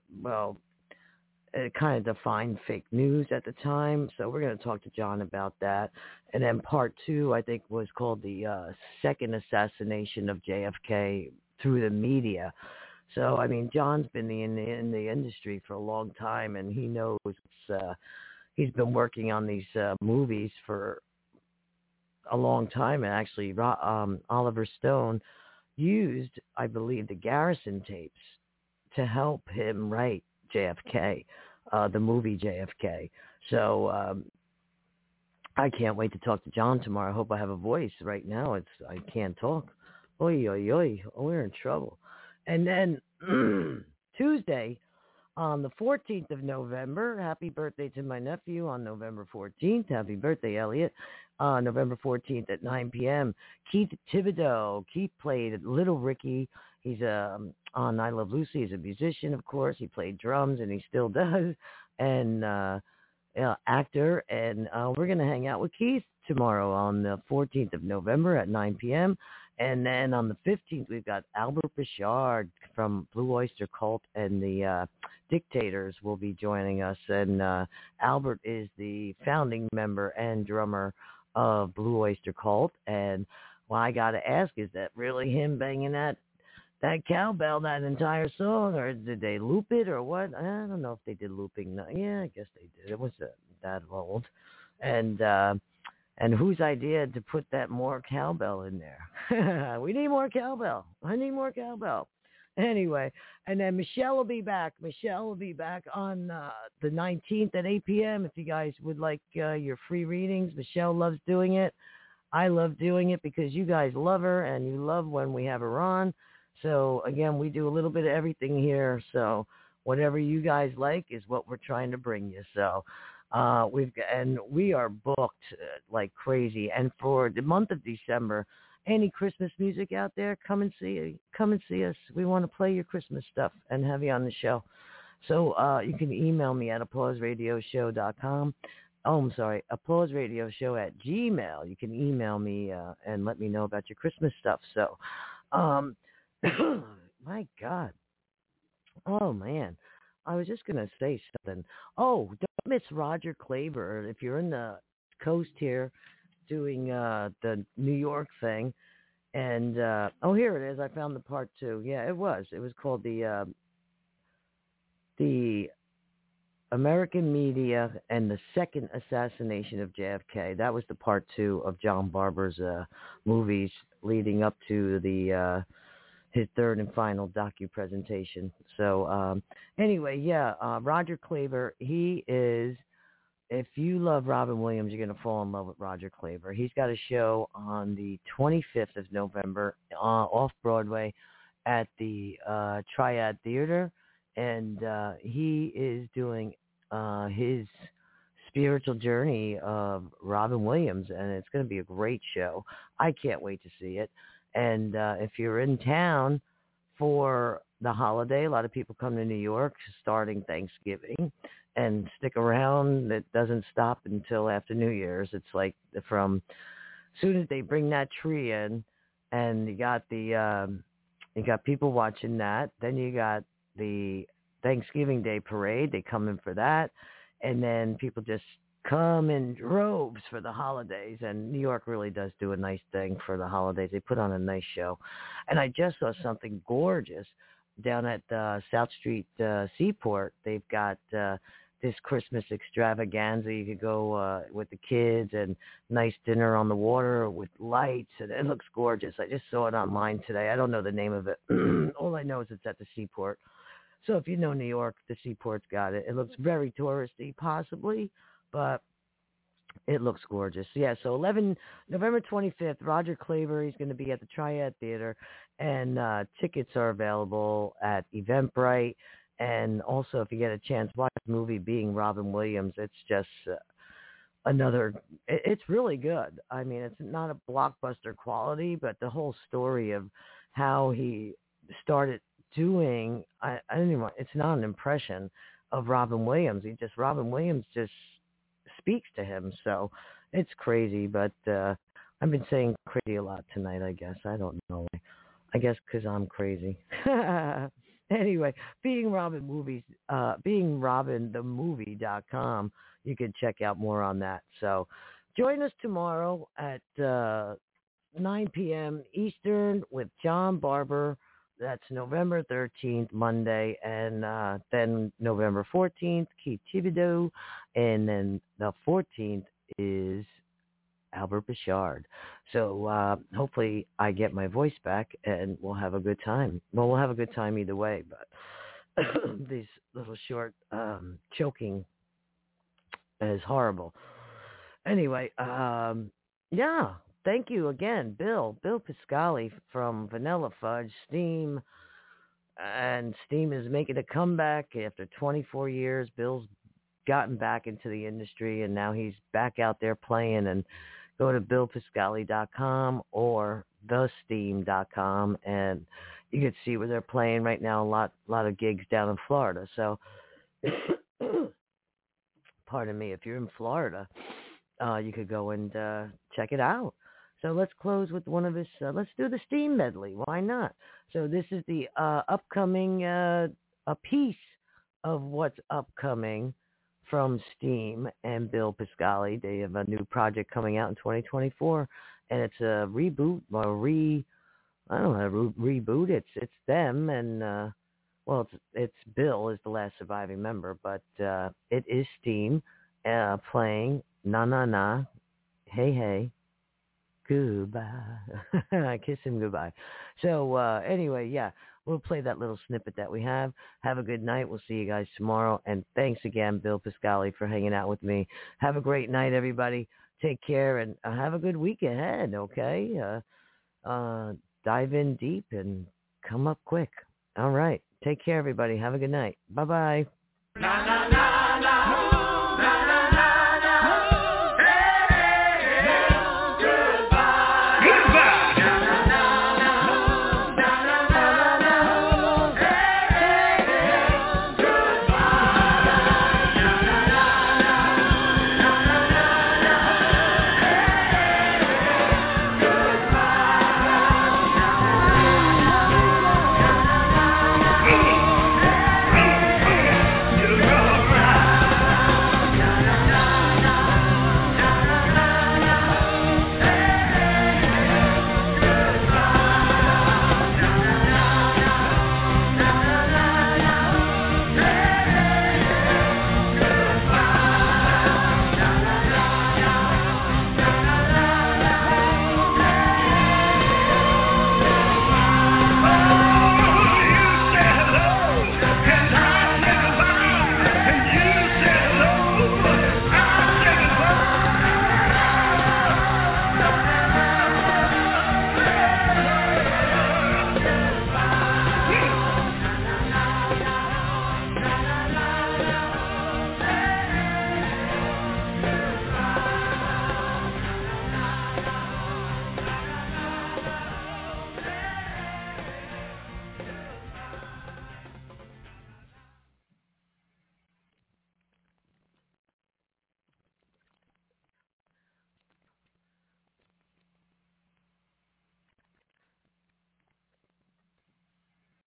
it kind of defined fake news at the time, so we're going to talk to John about that. And then part 2, I think, was called the second assassination of JFK through the media. So, I mean, John's been in the industry for a long time, and he knows he's been working on these movies for a long time, and actually Oliver Stone used, I believe, the Garrison tapes to help him write JFK, the movie JFK. So I can't wait to talk to John tomorrow. I hope I have a voice. Right now I can't talk. Oy, oy, oy, we're in trouble. And then Tuesday, On the 14th of November, happy birthday to my nephew on November 14th. Happy birthday, Elliot. November 14th at 9 p.m. Keith Thibodeau. Keith played Little Ricky. He's on I Love Lucy. He's a musician, of course. He played drums, and he still does. And actor. And we're going to hang out with Keith tomorrow on the 14th of November at 9 p.m. And then on the 15th, we've got Albert Bichard from Blue Oyster Cult and the Dictators will be joining us. And Albert is the founding member and drummer of Blue Oyster Cult. And what I got to ask, is that really him banging that cowbell that entire song, or did they loop it or what? I don't know if they did looping. No, yeah, I guess they did. It was that old. And whose idea to put that more cowbell in there? We need more cowbell. I need more cowbell. Anyway, and then Michelle will be back. Michelle will be back on the 19th at 8 p.m. if you guys would like your free readings. Michelle loves doing it. I love doing it because you guys love her and you love when we have her on. So, again, we do a little bit of everything here. So whatever you guys like is what we're trying to bring you. So we are booked like crazy. And for the month of December, any Christmas music out there, come and see us. We want to play your Christmas stuff and have you on the show. So you can email me at applauseradioshow.com. Oh, I'm sorry, applauseradioshow@gmail. You can email me and let me know about your Christmas stuff. So, my God. Oh, man. I was just going to say something. Oh, don't miss Roger Claver. If you're in the coast here doing the New York thing. And, here it is. I found the part 2. Yeah, it was. It was called the American Media and the Second Assassination of JFK. That was the part 2 of John Barber's movies leading up to the his third and final docu-presentation. So anyway, Roger Claver, he is, if you love Robin Williams, you're going to fall in love with Roger Claver. He's got a show on the 25th of November off-Broadway at the Triad Theater, and he is doing his spiritual journey of Robin Williams, and it's going to be a great show. I can't wait to see it. And if you're in town for the holiday, a lot of people come to New York starting Thanksgiving and stick around. It doesn't stop until after New Year's. It's like from as soon as they bring that tree in, and you got people watching that. Then you got the Thanksgiving Day parade. They come in for that. And then people just come in droves for the holidays. And New York really does do a nice thing for the holidays. They put on a nice show. And I just saw something gorgeous down at South Street Seaport. They've got this Christmas extravaganza. You could go with the kids, and nice dinner on the water with lights. And it looks gorgeous. I just saw it online today. I don't know the name of it. All I know is it's at the Seaport. So if you know New York, the Seaport's got it. It looks very touristy, possibly, but it looks gorgeous. Yeah, so November 25th, Roger Claver, he's going to be at the Triad Theater, and tickets are available at Eventbrite. And also, if you get a chance, watch the movie Being Robin Williams. It's just it's really good. I mean, it's not a blockbuster quality, but the whole story of how he started doing, I don't even, it's not an impression of Robin Williams. Robin Williams just speaks to him. So it's crazy, but I've been saying crazy a lot tonight, I guess. I don't know. I guess because I'm crazy. Anyway, BeingRobinTheMovie.com. You can check out more on that. So join us tomorrow at 9 p.m. Eastern with John Barber. That's November 13th, Monday, and then November 14th, Keith Thibodeau, and then the 14th is Albert Bichard. So hopefully I get my voice back, and we'll have a good time. Well, we'll have a good time either way, but these little short choking is horrible. Anyway, yeah. Thank you again, Bill Piscali from Vanilla Fudge, Steam, And Steam is making a comeback after 24 years. Bill's gotten back into the industry, and now he's back out there playing. And go to BillPiscali.com or thesteam.com, and you can see where they're playing right now. A lot of gigs down in Florida. So, pardon me, if you're in Florida, you could go and check it out. So let's close with one of his, let's do the Steam medley. Why not? So this is the upcoming, a piece of what's upcoming from Steam and Bill Piscali. They have a new project coming out in 2024, and it's a reboot or reboot. It's them, and well, it's Bill is the last surviving member, but it is Steam playing Na Na Na, Hey Hey, Goodbye. Kiss him goodbye. So anyway, yeah, we'll play that little snippet that we have. Have a good night. We'll see you guys tomorrow. And thanks again, Bill Piscali, for hanging out with me. Have a great night, everybody. Take care and have a good week ahead, okay? Dive in deep and come up quick. All right. Take care, everybody. Have a good night. Bye-bye. Na na na.